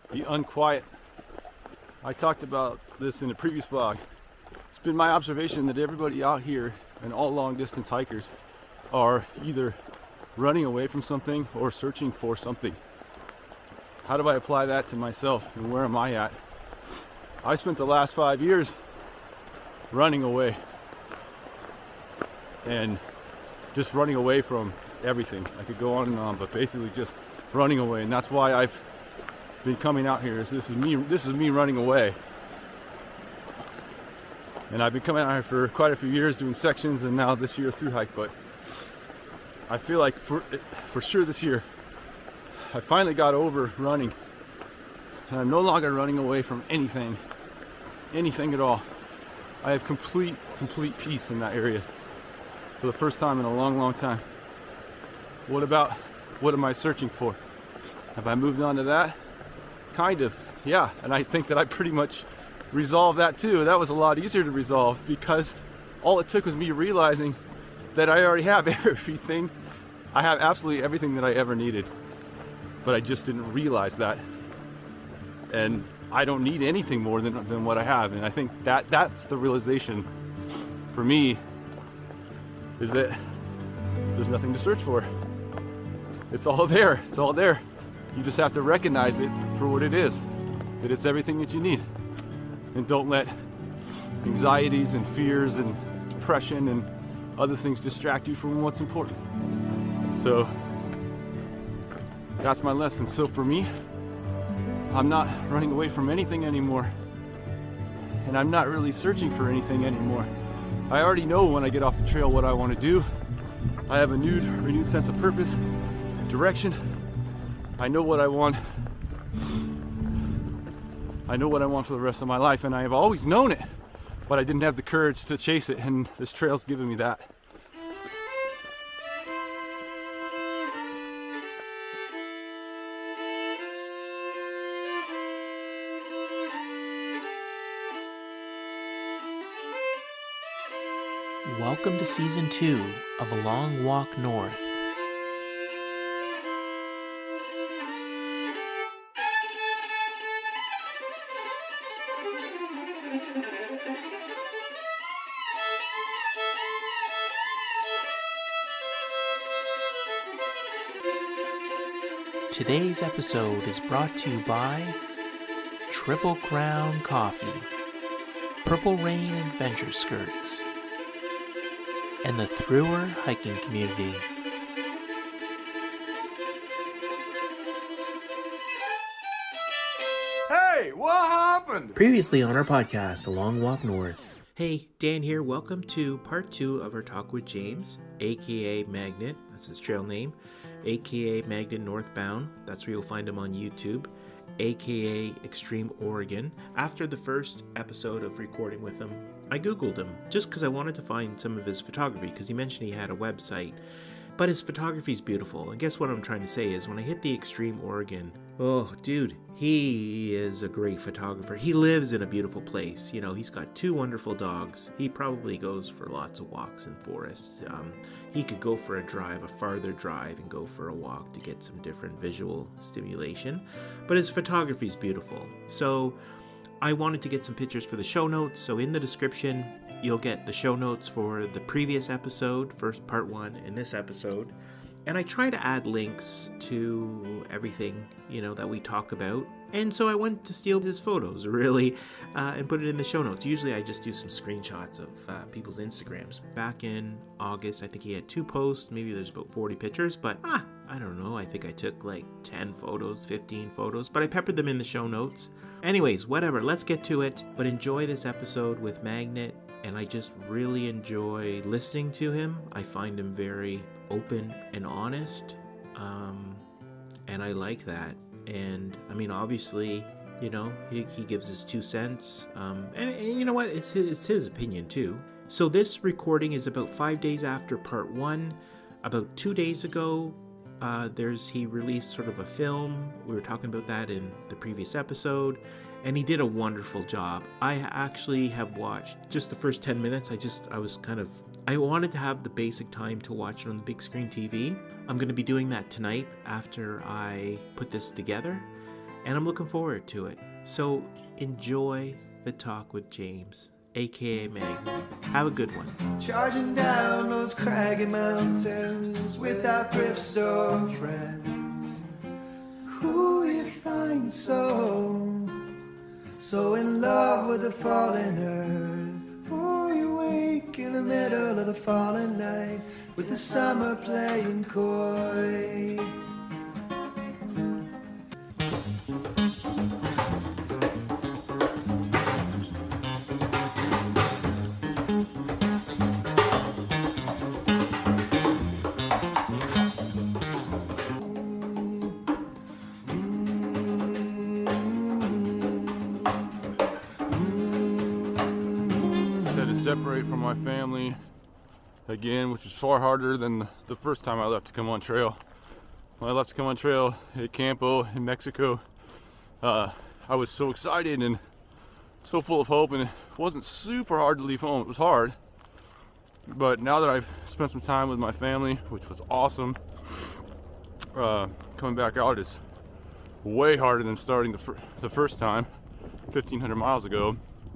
the unquiet. I talked about this in a previous blog. It's been my observation that everybody out here and all long distance hikers are either running away from something or searching for something. How do I apply that to myself and where am I at? I spent the last 5 years running away and just running away from everything. I could go on and on, but basically just running away, and that's why I've been coming out here. This is me running away. And I've been coming out here for quite a few years doing sections, and now this year through hike. But I feel like for sure this year I finally got over running, and I'm no longer running away from anything at all. I have complete peace in that area for the first time in a long time. What am I searching for? Have I moved on to that? Kind of, yeah. And I think that I pretty much resolved that too. That was a lot easier to resolve because all it took was me realizing that I already have everything. I have absolutely everything that I ever needed, but I just didn't realize that. And I don't need anything more than what I have. And I think that's the realization for me, is that there's nothing to search for. It's all there. It's all there. You just have to recognize it for what it is, that it's everything that you need. And don't let anxieties and fears and depression and other things distract you from what's important. So that's my lesson. So for me, I'm not running away from anything anymore, and I'm not really searching for anything anymore. I already know when I get off the trail what I want to do. I have a renewed sense of purpose, direction. I know what I want. I know what I want for the rest of my life, and I have always known it, but I didn't have the courage to chase it, and this trail's given me that. Welcome to Season 2 of A Long Walk North. Today's episode is brought to you by Triple Crown Coffee, Purple Rain Adventure Skirts, and the Thrower Hiking Community. Hey, what happened? Previously on our podcast, A Long Walk North. Hey, Dan here. Welcome to part 2 of our talk with James, aka Magnet. That's his trail name. AKA Magnet Northbound. That's where you'll find him on YouTube. AKA Extreme Oregon. After the first episode of recording with him, I googled him just because I wanted to find some of his photography, because he mentioned he had a website. But his photography is beautiful. And guess what I'm trying to say is when I hit the Extreme Oregon, oh, dude, he is a great photographer. He lives in a beautiful place. You know, he's got 2 wonderful dogs. He probably goes for lots of walks in forests. He could go for a drive, a farther drive, and go for a walk to get some different visual stimulation. But his photography is beautiful. So I wanted to get some pictures for the show notes. So in the description, you'll get the show notes for the previous episode, first part 1, and this episode. And I try to add links to everything, you know, that we talk about. And so I went to steal his photos, really, and put it in the show notes. Usually I just do some screenshots of people's Instagrams. Back in August, I think he had 2 posts. Maybe there's about 40 pictures, but I don't know. I think I took like 10 photos, 15 photos, but I peppered them in the show notes. Anyways, whatever, let's get to it. But enjoy this episode with Magnet, and I just really enjoy listening to him. I find him very open and honest, and I like that. And I mean, obviously, you know, he gives his 2 cents, and you know what, it's his opinion too. So this recording is about 5 days after part 1. About 2 days ago, he released sort of a film. We were talking about that in the previous episode, and he did a wonderful job. I actually have watched just the first 10 minutes. I wanted to have the basic time to watch it on the big screen TV. I'm going to be doing that tonight after I put this together. and I'm looking forward to it. So enjoy the talk with James, aka Magnet. Have a good one. Charging down those craggy mountains with our thrift store friends, who you find so in love with the fallen earth, or you wake in the middle of the fallen night with the summer playing coy. Separate from my family again, which was far harder than the first time I left to come on trail. When I left to come on trail at Campo in Mexico, I was so excited and so full of hope, and it wasn't super hard to leave home. It was hard, but now that I've spent some time with my family, which was awesome, coming back out is way harder than starting the first time 1,500 miles ago.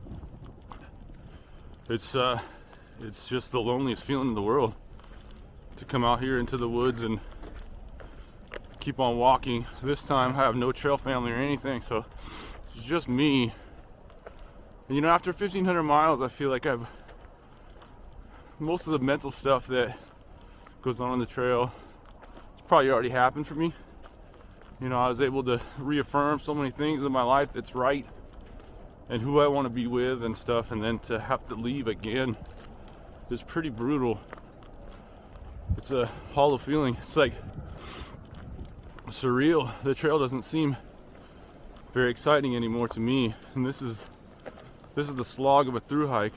It's just the loneliest feeling in the world to come out here into the woods and keep on walking. This time I have no trail family or anything, so it's just me. And you know, after 1,500 miles, I feel like I've most of the mental stuff that goes on the trail, it's probably already happened for me. You know, I was able to reaffirm so many things in my life that's right and who I want to be with and stuff, and then to have to leave again is pretty brutal. It's a hollow feeling. It's like surreal. The trail doesn't seem very exciting anymore to me, and this is the slog of a through hike.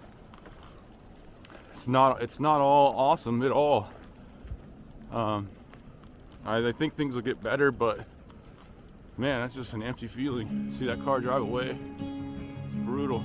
It's not all awesome at all. I think things will get better, but man, that's just an empty feeling. See that car drive away? It's brutal.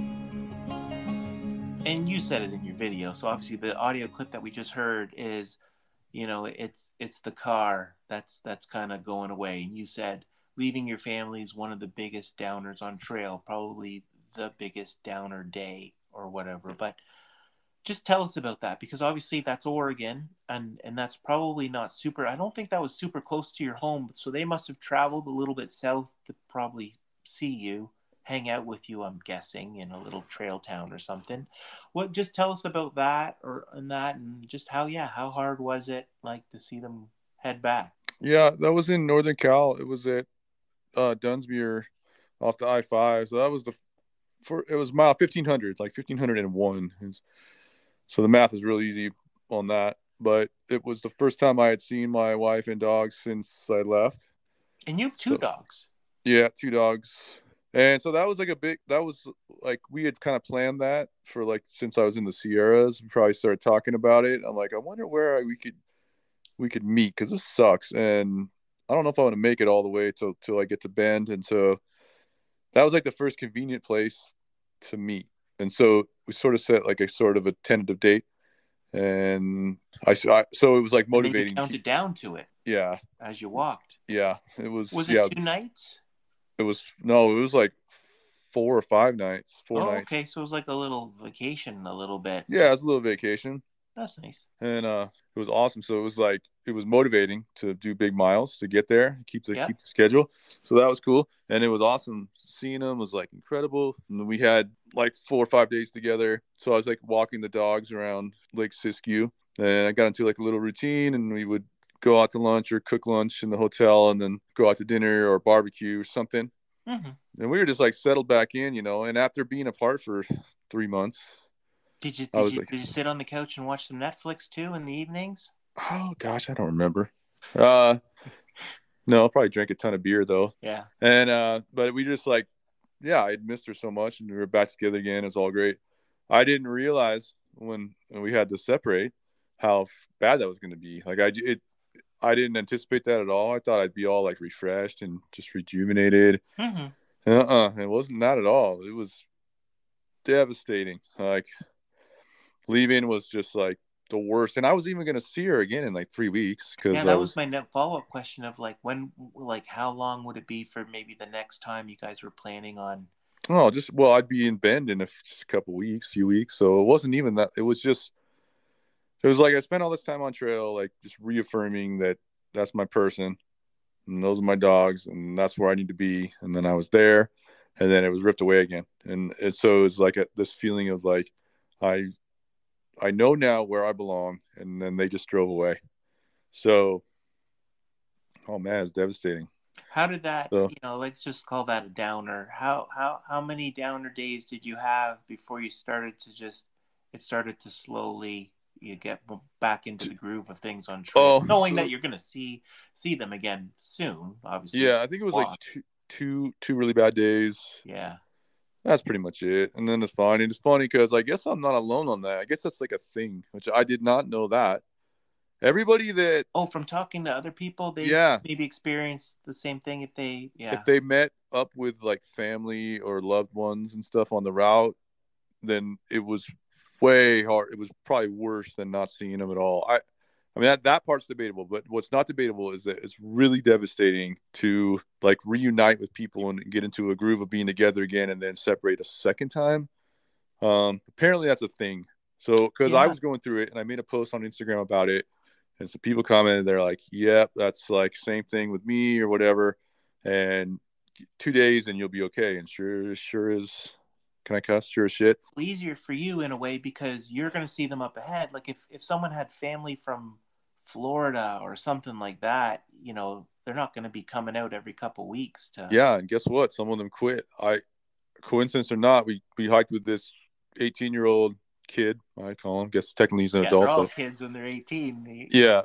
And you said it in your video, so obviously the audio clip that we just heard is, you know, it's the car that's kind of going away. And you said leaving your family is one of the biggest downers on trail, probably the biggest downer day or whatever. But just tell us about that, because obviously that's Oregon, and that's probably not super, I don't think that was super close to your home, so they must have traveled a little bit south to probably see you, hang out with you, I'm guessing, in a little trail town or something. Just tell us about that, and just how hard was it, like, to see them head back? Yeah, that was in Northern Cal. It was at Dunsmuir off the I-5. So that was it was mile 1,500, like 1,501. So the math is really easy on that. But it was the first time I had seen my wife and dogs since I left. And you have two dogs. Yeah, 2 dogs. And so that was like we had kind of planned that for like since I was in the Sierras. We probably started talking about it. I'm like, I wonder where we could meet, because this sucks. And I don't know if I want to make it all the way till I get to Bend. And so that was like the first convenient place to meet. And so we sort of set like a sort of a tentative date, and so it was like motivating. And you counted down to it. Yeah. As you walked. Yeah. It was. Was it 2 nights? It was like 4 or 5 nights. 4 nights. Okay, so it was like a little vacation, a little bit. Yeah, it was a little vacation. That's nice. And it was awesome. So it was motivating to do big miles to get there, keep the schedule. So that was cool. And it was awesome. Seeing them was like incredible. And we had like 4 or 5 days together. So I was like walking the dogs around Lake Siskiyou, and I got into like a little routine, and we would go out to lunch or cook lunch in the hotel and then go out to dinner or barbecue or something. Mm-hmm. And we were just like settled back in, you know, and after being apart for 3 months. Did you sit on the couch and watch some Netflix too in the evenings? Oh gosh, I don't remember. No, I probably drank a ton of beer though. Yeah. And but we just like, yeah, I'd missed her so much, and we were back together again. It was all great. I didn't realize when we had to separate how bad that was going to be. Like I didn't anticipate that at all. I thought I'd be all like refreshed and just rejuvenated. Mm-hmm. It wasn't that at all. It was devastating. Like leaving was just like the worst. And I was even going to see her again in like 3 weeks because Yeah, I that was was, my follow-up question of like when, like how long would it be for maybe the next time you guys were planning on? oh, just, well, I'd be in Bend in just a couple weeks, few weeks. So it wasn't even that. It was just, it was like I spent all this time on trail, like just reaffirming that that's my person and those are my dogs and that's where I need to be. And then I was there and then it was ripped away again. And so it was like this feeling of like, I, I know now where I belong. And then they just drove away. So, oh man, it's devastating. How did that, So, let's just call that a downer. How many downer days did you have before you started to just it started to slowly you get back into the groove of things on trail, knowing that you're gonna see them again soon, obviously. yeah, I think it was like two really bad days. Yeah. That's pretty much it. And then it's fine. And it's funny because I guess I'm not alone on that. I guess that's like a thing, which I did not know that. Everybody that, From talking to other people, they maybe experienced the same thing if they met up with like family or loved ones and stuff on the route, then it was way hard. It was probably worse than not seeing them at all. I mean that part's debatable, but what's not debatable is that it's really devastating to like reunite with people and get into a groove of being together again and then separate a second time. Apparently that's a thing. So because I was going through it and I made a post on Instagram about it, and some people commented, they're like, "Yep, that's like same thing with me or whatever." And 2 days and you'll be okay. And sure is. Can I cuss? Sure as shit. Easier for you in a way because you're going to see them up ahead. Like if someone had family from Florida or something like that, they're not going to be coming out every couple weeks to. Yeah, and guess what? Some of them quit. Coincidence or not, we hiked with this 18-year-old kid. I call him. Guess technically he's an adult. They're all kids when they're 18. Yeah.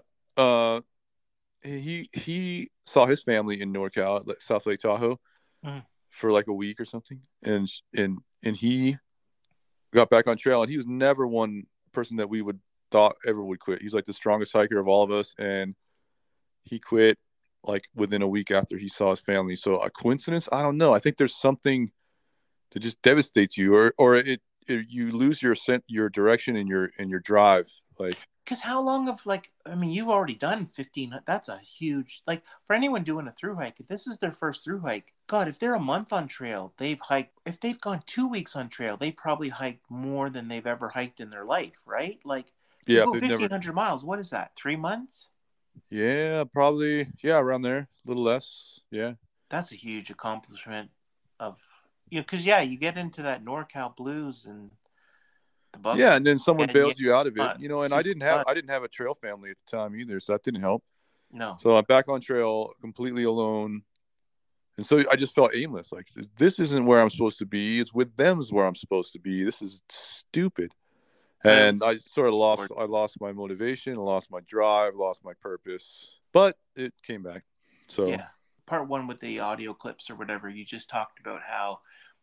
He saw his family in NorCal at South Lake Tahoe for like a week or something, and he got back on trail, and he was never one person that we would thought ever would quit. He's like the strongest hiker of all of us, and he quit like within a week after he saw his family. So a coincidence? I don't know. I think there's something that just devastates you, or you lose your direction and your drive. Like, because how long of you've already done 15. That's a huge, for anyone doing a thru hike, if this is their first thru hike, God, if they're a month on trail, if they've gone 2 weeks on trail, they probably hiked more than they've ever hiked in their life, right? To go 1,500 miles, what is that, 3 months? Yeah, probably. Yeah, around there, a little less. Yeah, that's a huge accomplishment because you get into that NorCal blues and the bug. Yeah, and then someone bails you out of it, and I didn't have a trail family at the time either, so that didn't help. No. So I'm back on trail completely alone, and so I just felt aimless. Like, this isn't where I'm supposed to be. It's with them is where I'm supposed to be. This is stupid. And I sort of lost my motivation, lost my drive, lost my purpose, but it came back. So yeah, part one with the audio clips or whatever, you just talked about how,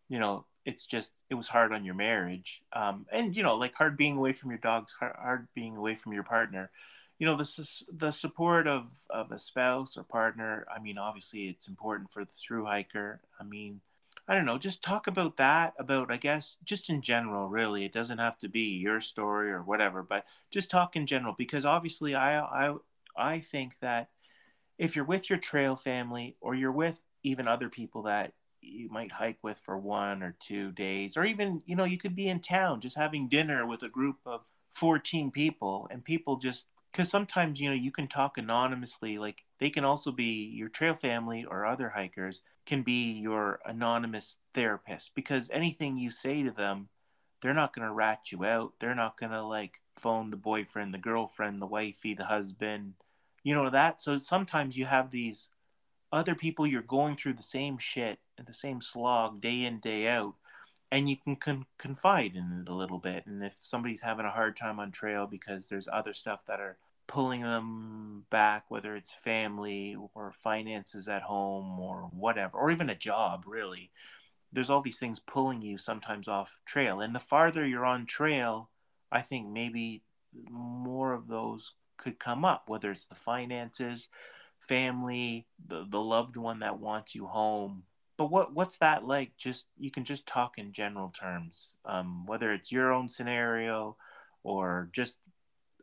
it was hard on your marriage. And, hard being away from your dogs, hard being away from your partner, the support of a spouse or partner. I mean, obviously it's important for the thru hiker. I mean, I don't know, just talk about that, I guess, just in general, really. It doesn't have to be your story or whatever, but just talk in general, because obviously I think that if you're with your trail family or you're with even other people that you might hike with for 1 or 2 days, or even, you could be in town just having dinner with a group of 14 people, and people just, because sometimes, you can talk anonymously, they can also be your trail family, or other hikers can be your anonymous therapist, because anything you say to them, they're not going to rat you out. They're not going to phone the boyfriend, the girlfriend, the wifey, the husband, that. So sometimes you have these other people, you're going through the same shit and the same slog day in, day out, and you can confide in it a little bit. And if somebody's having a hard time on trail because there's other stuff that are pulling them back, whether it's family or finances at home or whatever, or even a job, really, there's all these things pulling you sometimes off trail. And the farther you're on trail, I think maybe more of those could come up, whether it's the finances, family, the loved one that wants you home. But what's that like? You can just talk in general terms, whether it's your own scenario or just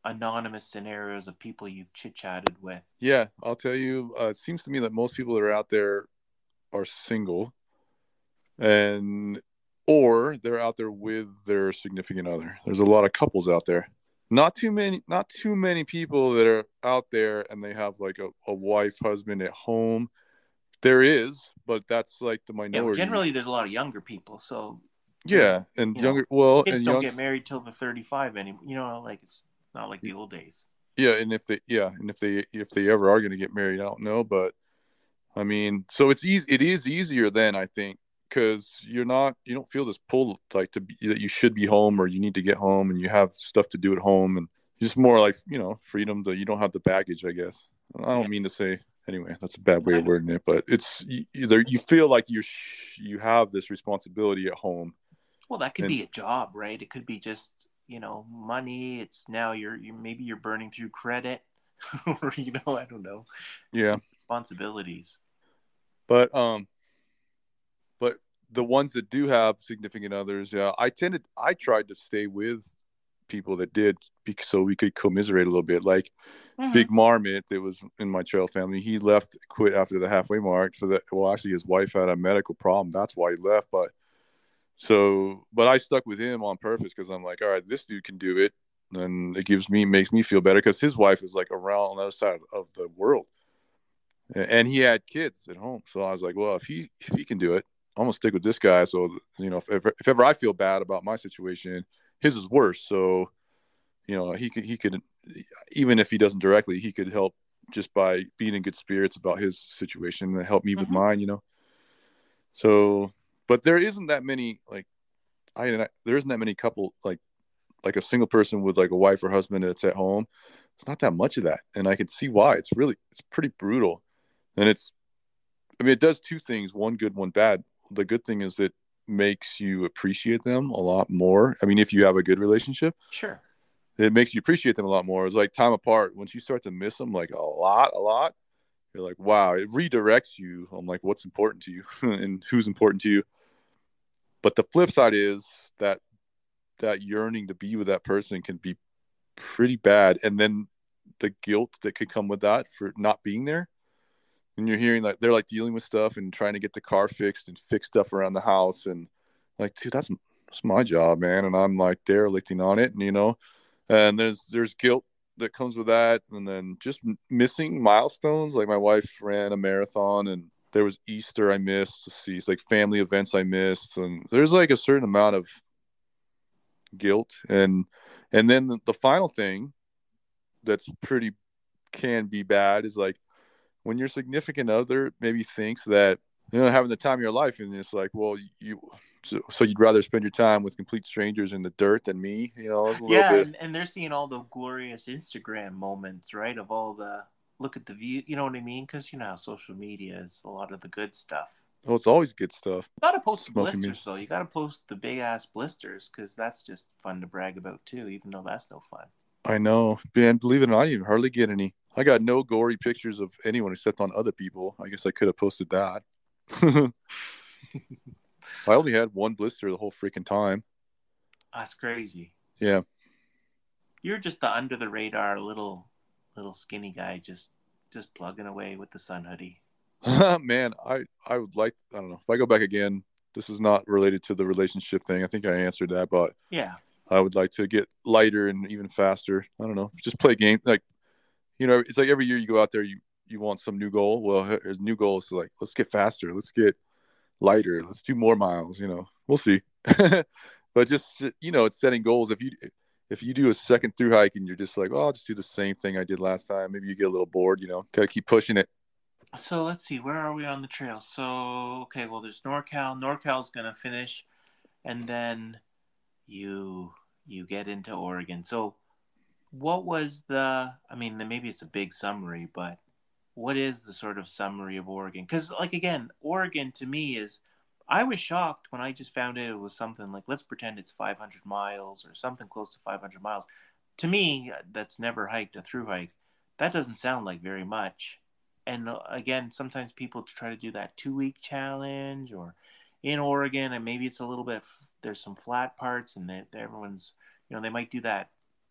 anonymous scenarios of people you've chit-chatted with. Yeah, I'll tell you, it seems to me that most people that are out there are single, and or they're out there with their significant other. There's a lot of couples out there. Not too many people that are out there and they have like a wife, husband at home. There is, but that's like the Yeah, minority. generally there's a lot of younger people, so Yeah, and you know, younger. Well, kids and don't young. get married till they're 35 anymore. You know, like it's not like the old days. Yeah, and if they ever are going to get married, I don't know, but I mean, so it's easy. It is easier then, I think, because you don't feel this pull like that you should be home or you need to get home and you have stuff to do at home, and just more like freedom to, you don't have the baggage, I guess. I don't mean to say, anyway, that's a bad way of wording it, but it's either you feel like you have this responsibility at home. Well, that could be a job, right? It could be just money. It's now you're maybe you're burning through credit, or I don't know. Yeah, responsibilities. But the ones that do have significant others, yeah, I tried to stay with people that did, so we could commiserate a little bit. Like Big Marmot, that was in my trail family, he quit after the halfway mark. So that, well, actually his wife had a medical problem. That's why he left. But I stuck with him on purpose because I'm like, all right, this dude can do it. And it makes me feel better because his wife is like around on the other side of the world. And he had kids at home. So I was like, well, if he can do it, I'm going to stick with this guy. So, if ever I feel bad about my situation, his is worse. So, he could, even if he doesn't directly, he could help just by being in good spirits about his situation and help me with mine, So, but there isn't that many, there isn't that many couple, like a single person with like a wife or husband that's at home. It's not that much of that. And I can see why. It's pretty brutal. And it does two things, one good, one bad. The good thing is it makes you appreciate them a lot more. I mean, if you have a good relationship, sure, it makes you appreciate them a lot more. It's like time apart. Once you start to miss them like a lot, you're like, wow, it redirects you on like what's important to you and who's important to you. But the flip side is that yearning to be with that person can be pretty bad. And then the guilt that could come with that for not being there. And you're hearing like they're like dealing with stuff and trying to get the car fixed and fix stuff around the house, and like, dude, that's my job, man. And I'm like derelicting on it, and there's guilt that comes with that, and then just missing milestones. Like my wife ran a marathon, and there was Easter I missed. It's like family events I missed, and there's like a certain amount of guilt, and then the final thing that's can be bad is like when your significant other maybe thinks that having the time of your life, and it's like, well, so you'd rather spend your time with complete strangers in the dirt than me, it's a little bit. And they're seeing all the glorious Instagram moments, right? Of all the look at the view, you know what I mean? Because how social media is a lot of the good stuff. Oh, it's always good stuff. You gotta post the blisters though. You gotta post the big ass blisters because that's just fun to brag about too, even though that's no fun. I know, man. Believe it or not, I didn't hardly get any. I got no gory pictures of anyone except on other people. I guess I could have posted that. I only had one blister the whole freaking time. That's crazy. Yeah. You're just the under the radar little skinny guy just plugging away with the sun hoodie. Man, I would like, I don't know, if I go back again, this is not related to the relationship thing. I think I answered that, but yeah, I would like to get lighter and even faster. I don't know, just play games. Like, it's like every year you go out there, you want some new goal. Well, his new goal is like, let's get faster. Let's get lighter. Let's do more miles, we'll see. But just, it's setting goals. If you do a second through hike and you're just like, well, I'll just do the same thing I did last time. Maybe you get a little bored, got to keep pushing it. So let's see, where are we on the trail? So, okay, well, there's NorCal. NorCal's going to finish, and then you get into Oregon. So what was maybe it's a big summary, but what is the sort of summary of Oregon? Because, like, again, Oregon to me is, I was shocked when I just found it was something like, let's pretend it's 500 miles or something close to 500 miles. To me, that's never hiked a through hike. That doesn't sound like very much. And again, sometimes people try to do that 2-week challenge or in Oregon, and maybe it's a little bit, there's some flat parts and everyone's, they might do that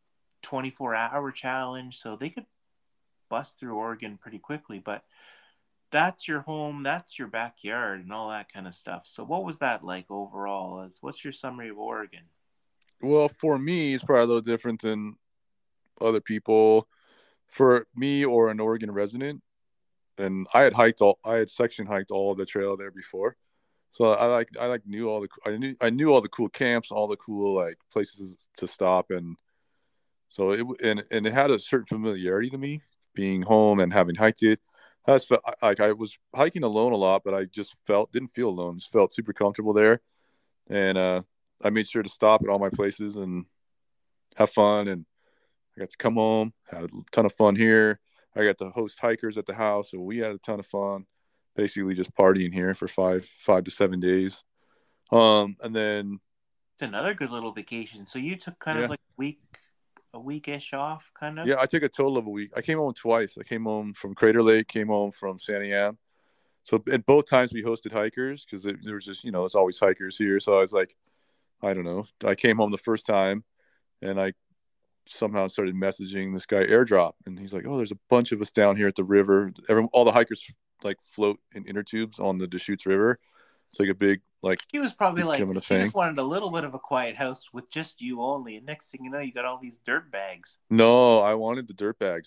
24-hour challenge, so they could bust through Oregon pretty quickly. But that's your home, that's your backyard, and all that kind of stuff. So what was that like overall? What's your summary of Oregon? Well, for me, it's probably a little different than other people. For me or an Oregon resident, and I had section hiked all of the trail there before. So I knew I knew all the cool camps, all the cool like places to stop, and so it had a certain familiarity to me being home and having hiked it. I was hiking alone a lot, but I just didn't feel alone. Just felt super comfortable there, and I made sure to stop at all my places and have fun. And I got to come home, had a ton of fun here. I got to host hikers at the house, so we had a ton of fun. Basically, just partying here for 5 to 7 days. And then It's another good little vacation. So you took kind of like a weekish off, kind of. Yeah, I took a total of a week. I came home twice. I came home from Crater Lake, came home from Santiam. So at both times we hosted hikers because there was just it's always hikers here. So I was like, I don't know. I came home the first time, and I somehow started messaging this guy Airdrop, and he's like, "Oh, there's a bunch of us down here at the river. All the hikers like float in inner tubes on the Deschutes River. It's like a big He was probably like, she thing. just wanted a little bit of a quiet house with just you only. And next thing you know, you got all these dirt bags. No, I wanted the dirt bags.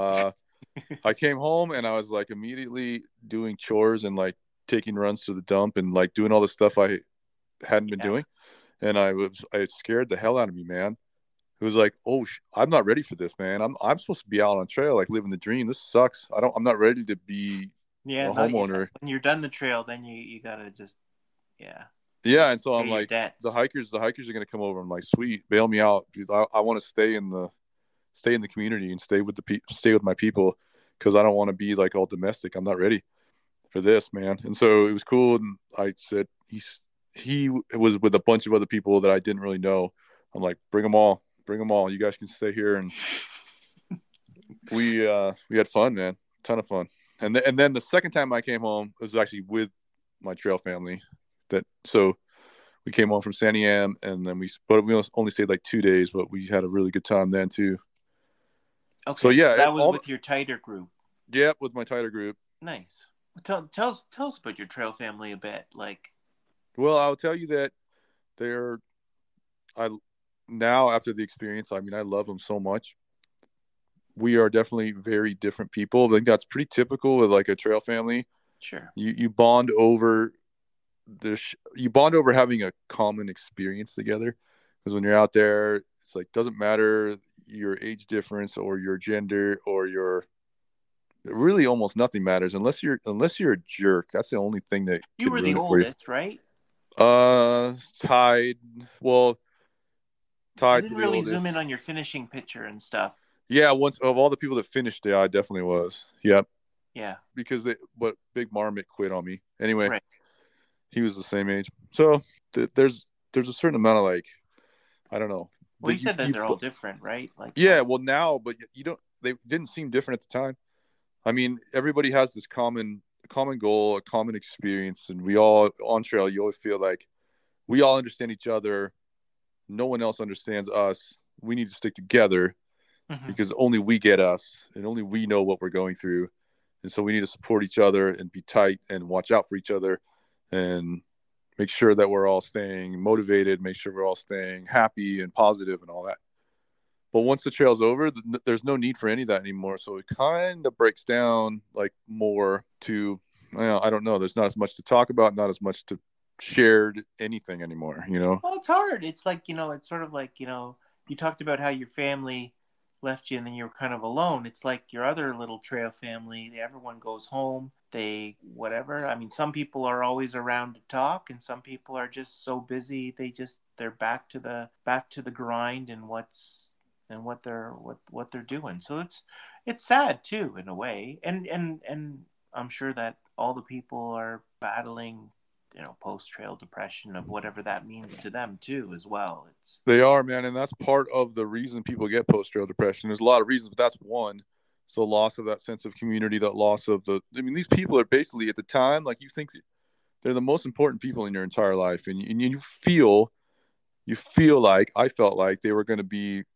I came home and I was like immediately doing chores and like taking runs to the dump and like doing all the stuff I hadn't been doing. And it scared the hell out of me, man. It was like, oh, I'm not ready for this, man. I'm supposed to be out on trail, like living the dream. This sucks. I'm not ready to be a homeowner. When you're done the trail, then you gotta just, yeah. And so I'm like, the hikers are gonna come over. I'm like, sweet, bail me out, dude. I want to stay in the community and stay with my people because I don't want to be like all domestic. I'm not ready for this, man. And so it was cool. And I said he was with a bunch of other people that I didn't really know. I'm like, bring them all. You guys can stay here. And we had fun, man. Ton of fun. And then the second time I came home, it was actually with my trail family. So we came home from Santiam, and then we only stayed like 2 days, but we had a really good time then too. Okay. So yeah, that was with your tighter group. Yeah, with my tighter group. Nice. Tell us about your trail family a bit. Like, well, I'll tell you that now after the experience, I mean, I love them so much. We are definitely very different people. I think that's pretty typical with like a trail family. Sure. You bond over having a common experience together, because when you're out there, it's like, doesn't matter your age difference or your gender or really almost nothing matters unless you're a jerk. That's the only thing that you were the oldest, right? Tied. Well, tied to the really oldest. Zoom in on your finishing picture and stuff. Yeah, once of all the people that finished, I definitely was. Yep. Yeah. Because Big Marmot quit on me. Anyway, right. He was the same age. So there's a certain amount of like, I don't know. Well, you said that they're all different, right? Like, yeah. Well, now, but they didn't seem different at the time. I mean, everybody has this common goal, a common experience, and we all on trail. You always feel like we all understand each other. No one else understands us. We need to stick together because only we get us, and only we know what we're going through. And so we need to support each other and be tight and watch out for each other and make sure that we're all staying motivated, make sure we're all staying happy and positive and all that. But once the trail's over, there's no need for any of that anymore. So it kind of breaks down like more to, I don't know. There's not as much to talk about, not as much to share anything anymore, Well, it's hard. It's like, it's sort of like, you talked about how your family left you and then you were kind of alone. It's like your other little trail family. Everyone goes home. Whatever. I mean, some people are always around to talk, and some people are just so busy they're back to the grind and what they're doing. So it's sad too in a way. And I'm sure that all the people are battling, post-trail depression of whatever that means to them too as well. They are, man, and that's part of the reason people get post-trail depression. There's a lot of reasons, but that's one. So loss of that sense of community, that loss of these people are basically at the time, like you think they're the most important people in your entire life. And you feel like I felt like they were going to be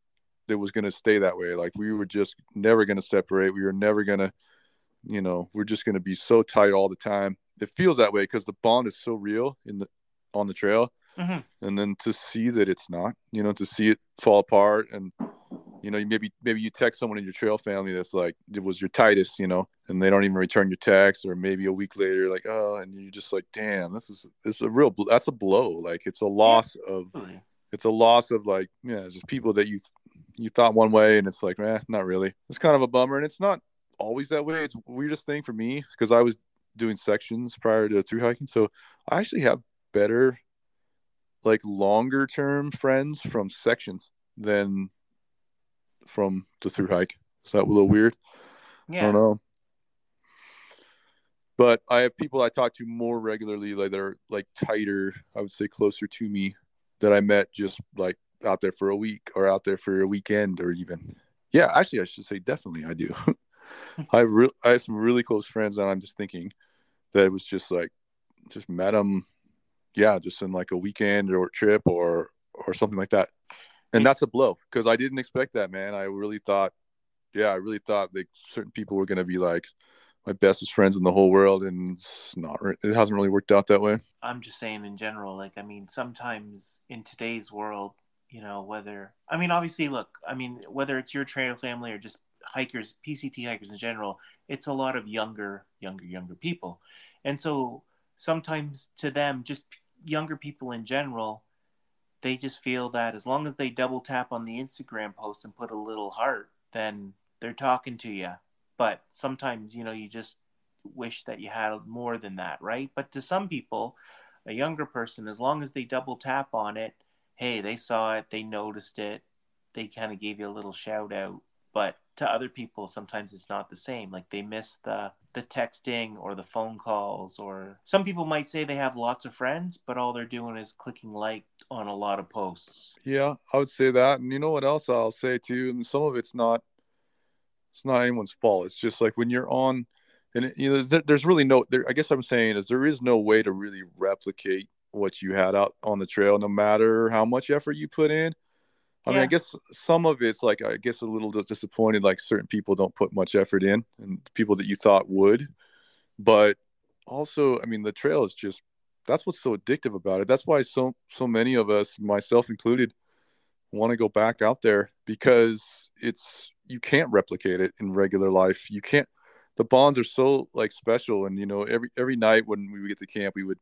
it was going to stay that way. Like we were just never going to separate. We were never going to, we're just going to be so tight all the time. It feels that way because the bond is so real on the trail. Mm-hmm. And then to see that it's not, to see it fall apart, and maybe you text someone in your trail family that's like, it was your tightest, and they don't even return your text, or maybe a week later, like, oh, and you're just like, damn, that's a blow. Like it's a loss of like, just people that you thought one way, and it's like, not really. It's kind of a bummer, and it's not always that way. It's the weirdest thing for me because I was doing sections prior to through hiking, so I actually have better, like, longer term friends from sections than from the through hike. Is that a little weird? Yeah. I don't know. But I have people I talk to more regularly, like that are like tighter, I would say closer to me, that I met just like out there for a week or out there for a weekend, or even, actually I should say definitely I do. I have some really close friends that I'm just thinking that it was just like, just met them, just in like a weekend or trip or something like that. And that's a blow because I didn't expect that, man. I really thought like certain people were going to be like my bestest friends in the whole world, and it hasn't really worked out that way. I'm just saying in general, like, I mean, sometimes in today's world, obviously, look, whether it's your trail family or just hikers, PCT hikers in general, it's a lot of younger people. And so sometimes to them, just younger people in general, they just feel that as long as they double tap on the Instagram post and put a little heart, then they're talking to you. But sometimes, you just wish that you had more than that, right? But to some people, a younger person, as long as they double tap on it, hey, they saw it, they noticed it, they kind of gave you a little shout out. But to other people, sometimes it's not the same. Like they miss the texting or the phone calls, or some people might say they have lots of friends, but all they're doing is clicking like on a lot of posts. Yeah, I would say that. And you know what else I'll say too? And some of it's not anyone's fault. It's just like when you're on, and there's really no, I guess I'm saying is there is no way to really replicate what you had out on the trail, no matter how much effort you put in. I mean, I guess some of it's like, I guess a little disappointed, like certain people don't put much effort in, and people that you thought would. But also, I mean, the trail is just, that's what's so addictive about it. That's why so many of us, myself included, want to go back out there, because you can't replicate it in regular life. You can't. The bonds are so like special, and every night when we would get to camp, we would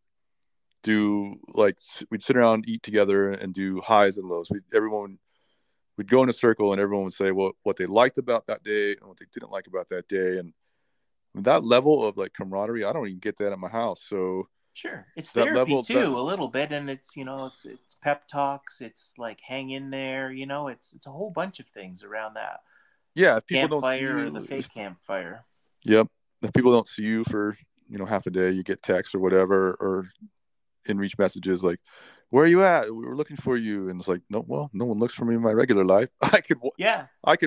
do like, we'd sit around, eat together, and do highs and lows. Everyone would go in a circle, and everyone would say what they liked about that day and what they didn't like about that day, and that level of like camaraderie, I don't even get that at my house. So sure, it's therapy too, a little bit, and it's it's pep talks, it's like hang in there, it's a whole bunch of things around that. Yeah, if people don't see you, you, or the fake campfire. Yep, if people don't see you for half a day, you get texts or whatever, or in-reach messages like, "Where are you at? We were looking for you," and it's like, no one looks for me in my regular life. I could walk if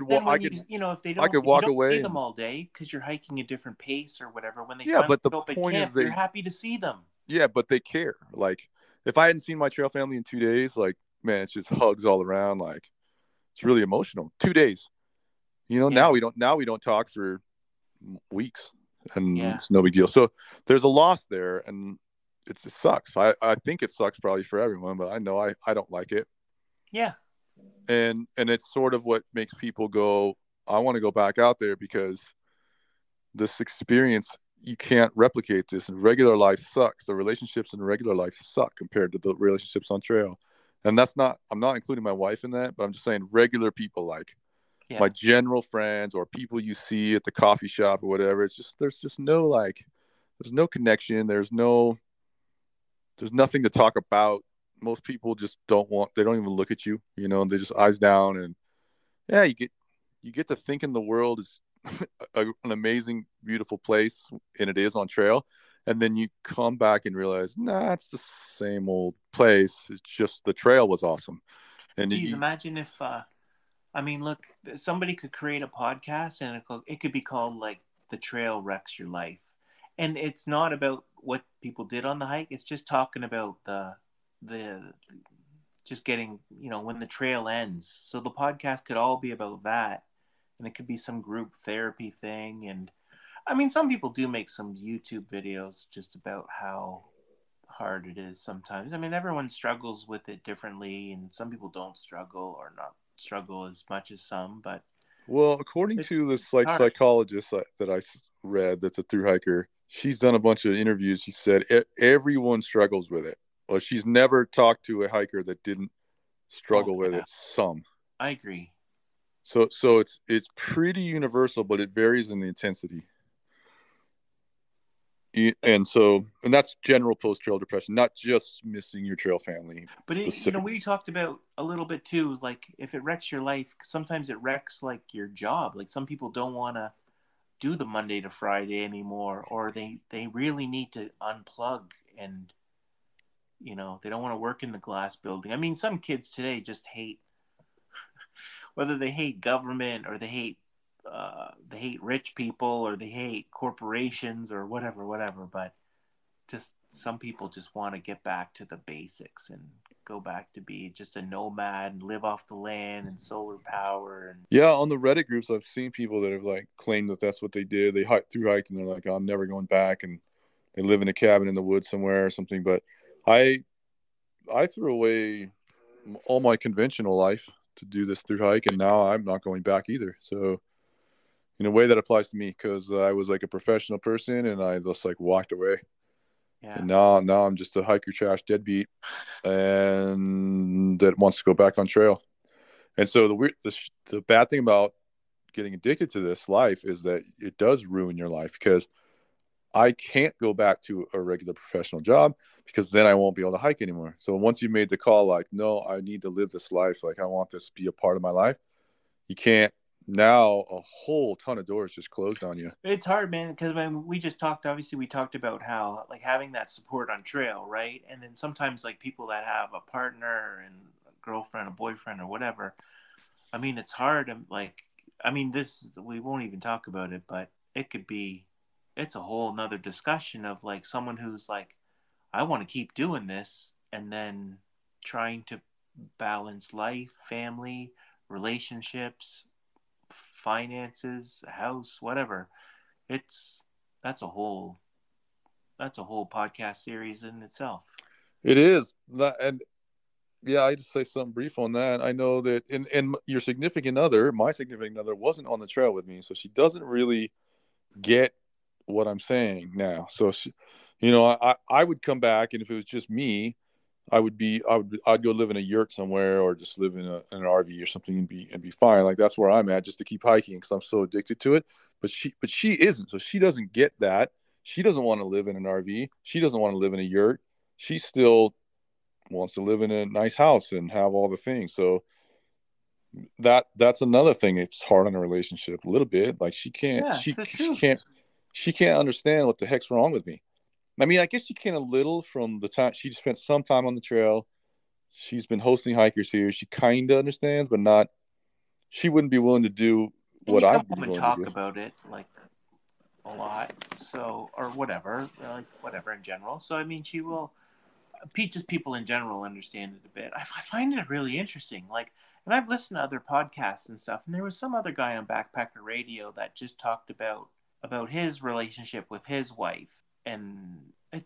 they don't, I could walk away see them all day because you're hiking a different pace or whatever. When they but the show up at point camp, is you're happy to see them. Yeah, but they care. Like, if I hadn't seen my trail family in 2 days, like, man, it's just hugs all around. Like, it's really emotional. 2 days. Now we don't talk for weeks, and it's no big deal. So there's a loss there, and it sucks. I think it sucks probably for everyone, but I know I don't like it. Yeah. And it's sort of what makes people go, I want to go back out there, because this experience, you can't replicate this. And regular life sucks. The relationships in regular life suck compared to the relationships on trail. And I'm not including my wife in that, but I'm just saying regular people, like my general friends or people you see at the coffee shop or whatever. It's just, there's no connection. There's nothing to talk about. Most people just they don't even look at you, they just eyes down. And you get to thinking the world is an amazing, beautiful place, and it is on trail. And then you come back and realize, it's the same old place. It's just the trail was awesome. And imagine if, look, somebody could create a podcast, and it could be called like The Trail Wrecks Your Life. And it's not about what people did on the hike. It's just talking about the just getting, when the trail ends. So the podcast could all be about that. And it could be some group therapy thing. And I mean, some people do make some YouTube videos just about how hard it is sometimes. I mean, everyone struggles with it differently, and some people don't struggle or not struggle as much as some, but Well, according to this like hard. psychologist that I read, that's a through hiker, she's done a bunch of interviews. She said everyone struggles with it. Well, she's never talked to a hiker that didn't struggle with it some. I agree. So it's pretty universal, but it varies in the intensity. And that's general post-trail depression, not just missing your trail family. But we talked about a little bit too, like if it wrecks your life, sometimes it wrecks like your job. Like some people don't want to do the Monday to Friday anymore, or they really need to unplug, and they don't want to work in the glass building. I mean, some kids today just hate, whether they hate government or they hate rich people or they hate corporations or whatever, but just some people just want to get back to the basics and go back to be just a nomad and live off the land and solar power. And yeah, on the Reddit groups, I've seen people that have like claimed that that's what they did. They hiked and they're like, oh, I'm never going back, and they live in a cabin in the woods somewhere or something. But I threw away all my conventional life to do this through hike, and now I'm not going back either. So in a way that applies to me, because I was like a professional person and I just like walked away. Yeah. And now I'm just a hiker trash deadbeat and that wants to go back on trail. And so the bad thing about getting addicted to this life is that it does ruin your life, because I can't go back to a regular professional job, because then I won't be able to hike anymore. So once you made the call, like, no, I need to live this life, like I want this to be a part of my life, you can't. Now a whole ton of doors just closed on you. It's hard, man, because when we talked about how like having that support on trail, right? And then sometimes like people that have a partner and a girlfriend, a boyfriend, or whatever. I mean, it's hard. We won't even talk about it, but it's a whole nother discussion of like someone who's like, I want to keep doing this, and then trying to balance life, family, relationships, finances, house, whatever. That's a whole podcast series in itself. It is that, and yeah, I just say something brief on that. I know that in your significant other, my significant other, wasn't on the trail with me, so she doesn't really get what I'm saying now. So she, I would come back, and if it was just me, I'd go live in a yurt somewhere, or just live in an RV or something, and be fine. Like that's where I'm at, just to keep hiking, because I'm so addicted to it. But she isn't, so she doesn't get that. She doesn't want to live in an RV. She doesn't want to live in a yurt. She still wants to live in a nice house and have all the things. So that's another thing. It's hard on a relationship a little bit. Like she can't understand what the heck's wrong with me. I mean, I guess she can a little from the time she spent some time on the trail. She's been hosting hikers here. She kind of understands, but not. She wouldn't be willing to do what I'm willing to do. Talk about it like a lot, so or whatever, like whatever in general. So I mean, she will. Just people in general understand it a bit. I find it really interesting. Like, and I've listened to other podcasts and stuff, and there was some other guy on Backpacker Radio that just talked about his relationship with his wife. And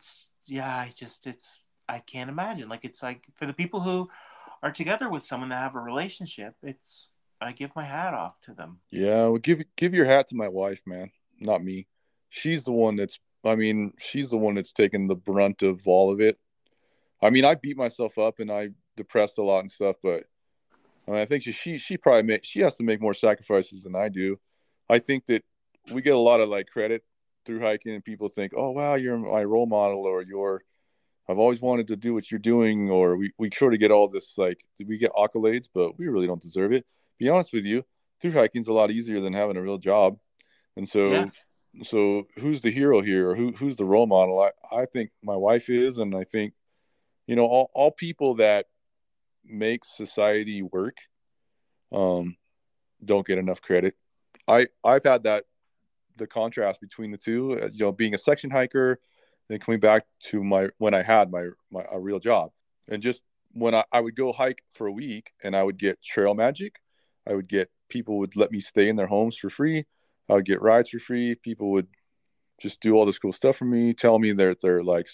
I can't imagine. Like, it's like for the people who are together with someone that have a relationship, I give my hat off to them. Yeah, well, give your hat to my wife, man, not me. She's the one that's taken the brunt of all of it. I mean, I beat myself up and I depressed a lot and stuff, but I think she probably she has to make more sacrifices than I do. I think that we get a lot of like credit through hiking, and people think, oh wow, you're my role model, or I've always wanted to do what you're doing, or we sort of get all this, like, we get accolades, but we really don't deserve it. Be honest with you, through hiking's a lot easier than having a real job. And so so who's the hero here, or who's the role model? I think my wife is, and I think all people that make society work don't get enough credit. I've had the contrast between the two, being a section hiker, then coming back to when I had my a real job, and just when I would go hike for a week and I would get trail magic, I would get people would let me stay in their homes for free. I would get rides for free. People would just do all this cool stuff for me, tell me they're like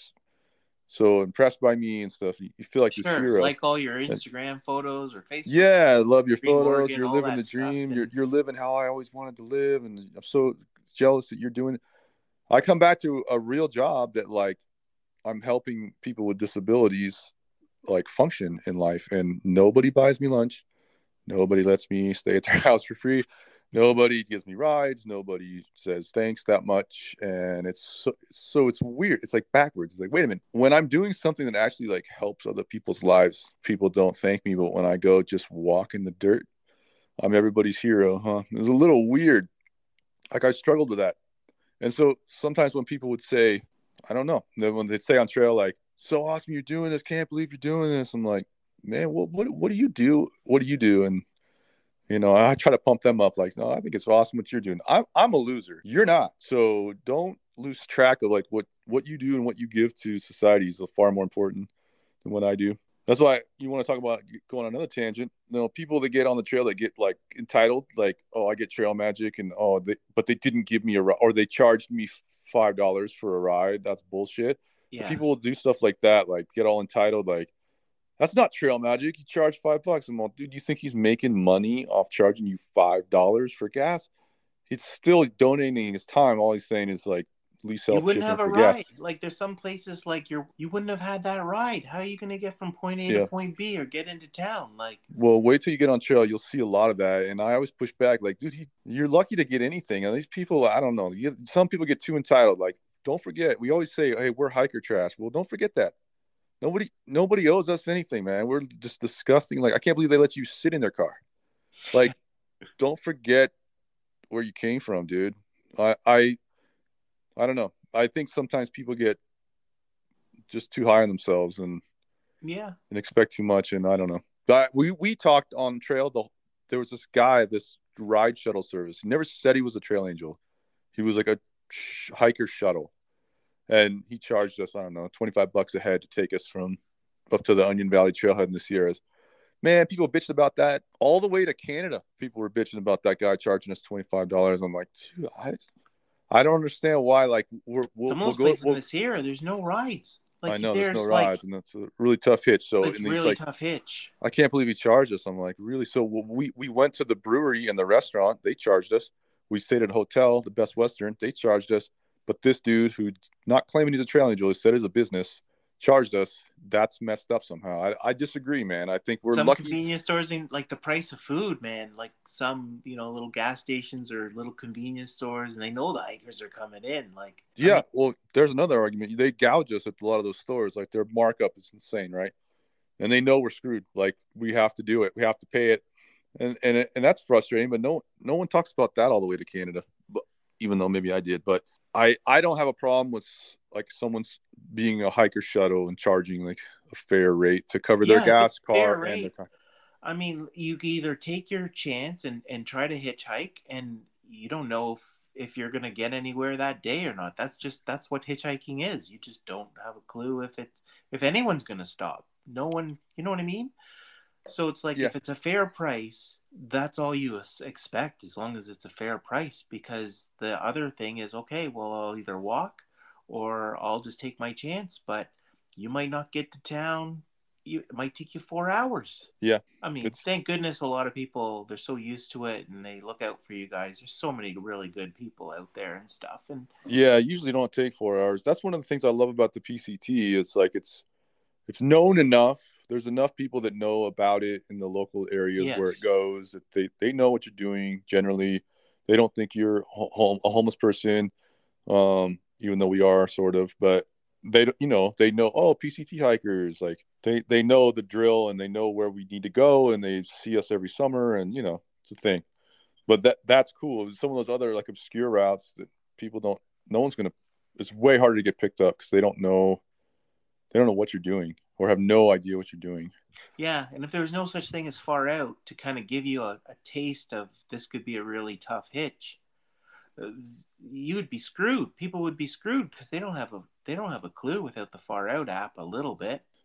so impressed by me and stuff. You feel like this Sure, hero. like all your Instagram photos or Facebook. Yeah, I love your Green photos. Morgan, You're all living that the dream. stuff, and You're living how I always wanted to live, and I'm so jealous that you're doing it. I come back to a real job that like I'm helping people with disabilities like function in life, and nobody buys me lunch. Nobody lets me stay at their house for free. Nobody gives me rides. Nobody says thanks that much. And it's so it's weird. It's like backwards. It's like, wait a minute. When I'm doing something that actually like helps other people's lives, people don't thank me. But when I go just walk in the dirt, I'm everybody's hero, huh? It's a little weird. Like I struggled with that. And so sometimes when people would say, I don't know, when they'd say on trail, like, so awesome you're doing this, can't believe you're doing this. I'm like, man, what do you do? What do you do? And you know, I try to pump them up like, no, I think it's awesome what you're doing. I'm a loser. You're not. So don't lose track of like what you do and what you give to society is far more important than what I do. That's why you want to talk about going on another tangent. You know, people that get on the trail that get like entitled, like, oh, I get trail magic and but they didn't give me or they charged me $5 for a ride. That's bullshit. yeah, People will do stuff like that, like get all entitled, like, that's not trail magic. You charge $5. I'm like, dude, you think he's making money off charging you $5 for gas? He's still donating his time. All he's saying is like, lease you help wouldn't chipping have a for gas. ride. Like there's some places like you wouldn't have had that ride. How are you gonna get from point A to Yeah. point B or get into town? Like, Well, wait till you get on trail. You'll see a lot of that. And I always push back, like, dude, you're lucky to get anything. And these people, I don't know. Some people get too entitled. Like, don't forget. We always say, hey, we're hiker trash. Well, don't forget that. Nobody owes us anything, man. We're just disgusting. Like, I can't believe they let you sit in their car. Like, don't forget where you came from, dude. I don't know. I think sometimes people get just too high on themselves and yeah, expect too much. And I don't know. But we talked on trail. There was this guy, this ride shuttle service. He never said he was a trail angel. He was like a hiker shuttle. And he charged us, I don't know, $25 a head to take us from up to the Onion Valley Trailhead in the Sierras. Man, people bitched about that all the way to Canada. People were bitching about that guy charging us $25. I'm like, dude, I don't understand why. Like, we'll most go. places in the Sierra, there's no rides. Like I know there's no like, rides, and that's a really tough hitch. So it's and really like, tough hitch. I can't believe he charged us. I'm like, really? So we went to the brewery and the restaurant. They charged us. We stayed at a hotel, the Best Western. They charged us. But this dude, who's not claiming he's a trail angel, he said he's a business, charged us. That's messed up somehow. I disagree, man. I think we're Some lucky. convenience stores in like the price of food, man. Like some, little gas stations or little convenience stores, and they know the hikers are coming in. Like, Yeah, well, there's another argument. They gouge us at a lot of those stores. Like, their markup is insane, right? And they know we're screwed. Like, we have to do it. We have to pay it, and that's frustrating. But no one talks about that all the way to Canada. But even though maybe I did, but I don't have a problem with like someone's being a hiker shuttle and charging like a fair rate to cover their gas, car, and their time. I mean, you can either take your chance and try to hitchhike, and you don't know if you're gonna get anywhere that day or not. That's what hitchhiking is. You just don't have a clue if anyone's gonna stop. No one, you know what I mean? So it's like, if it's a fair price, that's all you expect, as long as it's a fair price. Because the other thing is, okay, well, I'll either walk or I'll just take my chance, but you might not get to town. It might take you 4 hours. Yeah. I mean, thank goodness a lot of people, they're so used to it and they look out for you guys. There's so many really good people out there and stuff. And yeah, usually don't take 4 hours. That's one of the things I love about the PCT. It's like it's known enough. There's enough people that know about it in the local areas where it goes. That they know what you're doing. Generally, they don't think you're a homeless person, even though we are sort of. But they know, oh, PCT hikers, like they know the drill and they know where we need to go, and they see us every summer, and it's a thing. But that's cool. Some of those other like obscure routes that people don't. No one's gonna. It's way harder to get picked up because they don't know what you're doing, or have no idea what you're doing. Yeah, and if there was no such thing as far out to kind of give you a taste of this could be a really tough hitch, you would be screwed. People would be screwed because they don't have a clue without the Far Out app a little bit. Yep.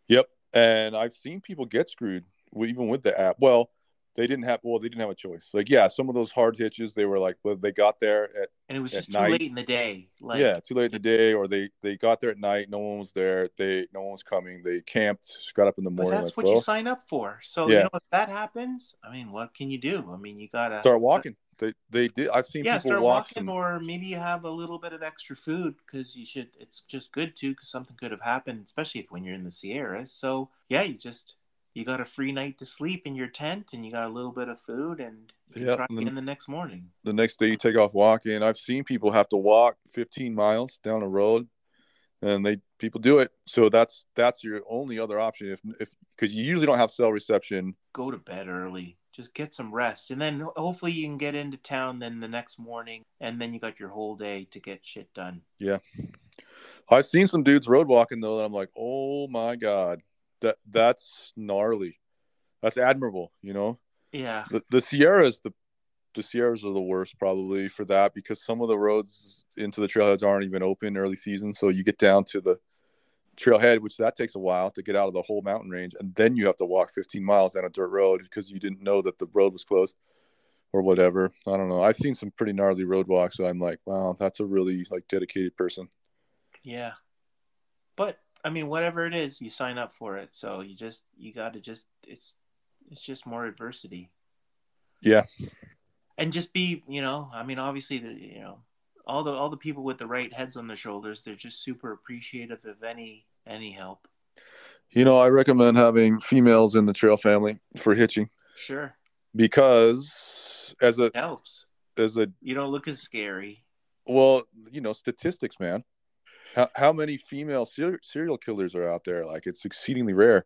And I've seen people get screwed even with the app. Well, they didn't have a choice. Like, yeah, some of those hard hitches, they were like, well, they got there and it was just too night. late in the day. Like, yeah, too late in the day, or they got there at night, no one was there, no one was coming, they camped, got up in the morning. But that's like, what you sign up for. So yeah. if that happens, I mean, what can you do? I mean, you gotta start walking. They did. I've seen people start walk walking, or maybe you have a little bit of extra food because you should. It's just good too, because something could have happened, especially when you're in the Sierras. So yeah, you got a free night to sleep in your tent, and you got a little bit of food, and you can try again the next morning. The next day you take off walking. I've seen people have to walk 15 miles down a road, and people do it. So that's your only other option if because you usually don't have cell reception. Go to bed early. Just get some rest, and then hopefully you can get into town then the next morning, and then you got your whole day to get shit done. Yeah. I've seen some dudes road walking though, and I'm like, oh my God, that's gnarly. That's admirable, you know? Yeah. The Sierras, the Sierras are the worst probably for that, because some of the roads into the trailheads aren't even open early season. So you get down to the trailhead, which that takes a while to get out of the whole mountain range, and then you have to walk 15 miles down a dirt road because you didn't know that the road was closed or whatever. I don't know. I've seen some pretty gnarly road walks, so I'm like, wow, that's a really like dedicated person. Yeah, but I mean, whatever it is, you sign up for it, so you gotta it's just more adversity. Yeah. And just be, I mean, obviously all the people with the right heads on their shoulders, they're just super appreciative of any help. I recommend having females in the trail family for hitching. Sure. Because it helps. You don't look as scary. Well, statistics, man. How many female serial killers are out there? Like, it's exceedingly rare.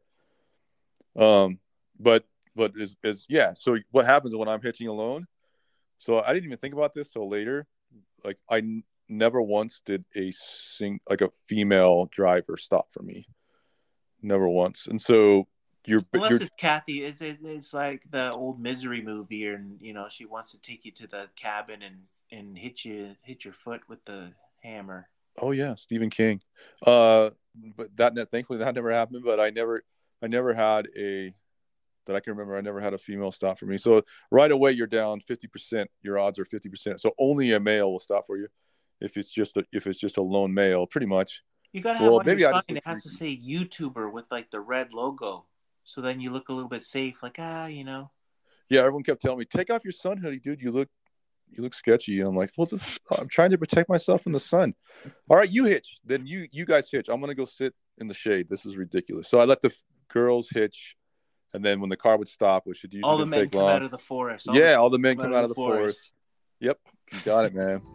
But yeah. So what happens when I'm hitching alone? So I didn't even think about this till later. Like, I never once did a female driver stop for me. Never once. And so unless it's Kathy, it's like the old Misery movie, and she wants to take you to the cabin and hit your foot with the hammer. Oh yeah, Stephen King. But thankfully that never happened. But I never had that I can remember. I never had a female stop for me. So right away you're down 50%. Your odds are 50%. So only a male will stop for you if it's just a lone male, pretty much. You gotta have on your sign. It has to say YouTuber with like the red logo. So then you look a little bit safe, like Yeah, everyone kept telling me, take off your sun hoodie, dude. You look sketchy. And I'm like, well, I'm trying to protect myself from the sun. All right, you hitch. Then you guys hitch. I'm gonna go sit in the shade. This is ridiculous. So I let the girls hitch, and then when the car would stop, which should usually all the men come out of the forest. All the men come out of the forest. Yep, you got it, man.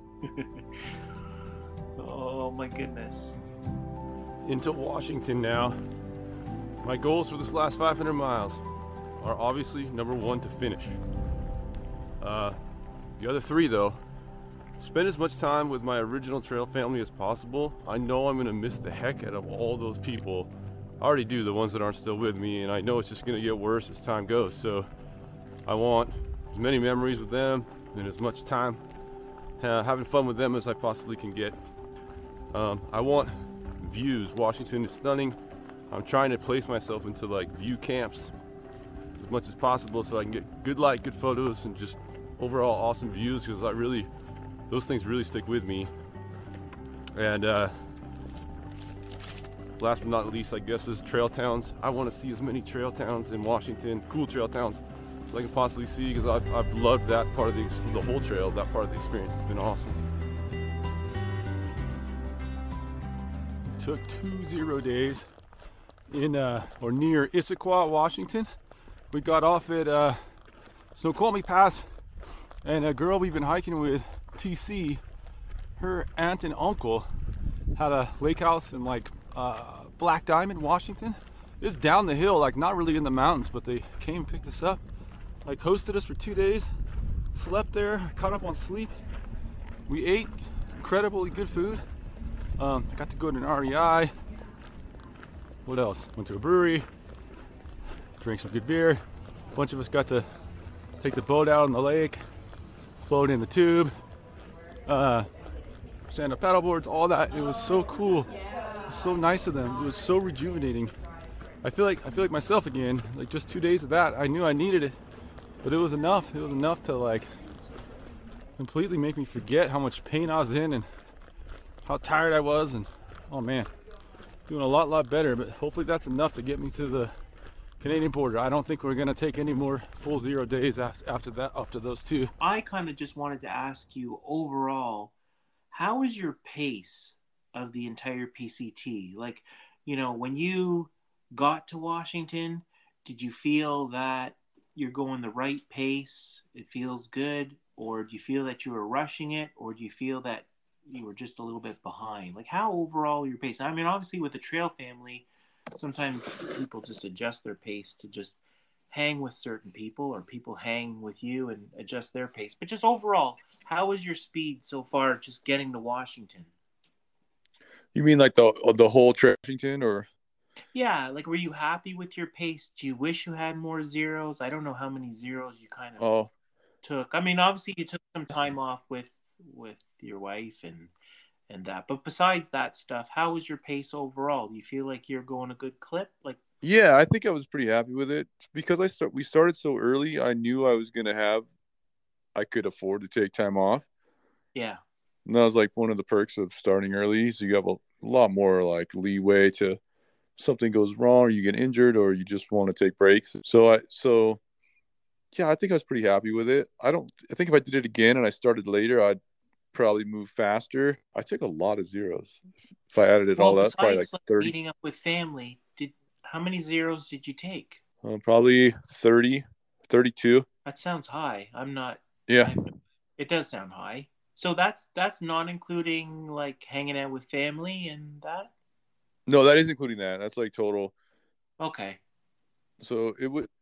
Oh my goodness. Into Washington now. My goals for this last 500 miles are obviously number 1, to finish. The other 3, though, spend as much time with my original trail family as possible. I know I'm going to miss the heck out of all those people. I already do, the ones that aren't still with me, and I know it's just going to get worse as time goes. So I want as many memories with them and as much time having fun with them as I possibly can get. I want views. Washington is stunning. I'm trying to place myself into like view camps as much as possible so I can get good light, good photos, and just overall awesome views, because those things really stick with me. And last but not least, I guess, is trail towns. I want to see as many trail towns in Washington, cool trail towns, as I can possibly see, because I've loved that part of the whole trail. That part of the experience has been awesome. Took 2 0 days in or near Issaquah, Washington. We got off at Snoqualmie Pass, and a girl we've been hiking with, TC, her aunt and uncle had a lake house in like Black Diamond, Washington. It's down the hill, like not really in the mountains, but they came and picked us up, like hosted us for 2 days, slept there, caught up on sleep. We ate incredibly good food. Got to go to an REI. What else? Went to a brewery, drank some good beer. A bunch of us got to take the boat out on the lake, float in the tube, stand up paddleboards, all that. It was so cool. It was so nice of them. It was so rejuvenating. I feel like myself again. Like just 2 days of that, I knew I needed it, but it was enough. It was enough to like completely make me forget how much pain I was in and how tired I was, and oh man, doing a lot better. But hopefully that's enough to get me to the Canadian border. I don't think we're gonna take any more full 0 days after that, after those two. I kind of just wanted to ask you overall, how is your pace of the entire PCT? Like, when you got to Washington, did you feel that you're going the right pace? It feels good? Or do you feel that you were rushing it? Or do you feel that you were just a little bit behind? Like, how overall your pace? I mean, obviously with the trail family, sometimes people just adjust their pace to just hang with certain people, or people hang with you and adjust their pace. But just overall, how is your speed so far just getting to Washington? You mean like the whole Washington, or? Yeah, like were you happy with your pace? Do you wish you had more zeros? I don't know how many zeros you kind of took. I mean, obviously you took some time off with your wife and that. But besides that stuff, how was your pace overall? Do you feel like you're going a good clip? Like, yeah, I think I was pretty happy with it because we started so early. I knew I could afford to take time off. Yeah. And that was like one of the perks of starting early. So you have a lot more like leeway to something goes wrong, or you get injured, or you just want to take breaks. So yeah, I think I was pretty happy with it. I think if I did it again and I started later, I'd probably move faster. I took a lot of zeros. If I added it all up, probably like 30. Meeting up with family, how many zeros did you take? Probably 30, 32. That sounds high. I'm not. Yeah. It does sound high. So that's not including like hanging out with family and that? No, that is including that. That's like total. Okay. So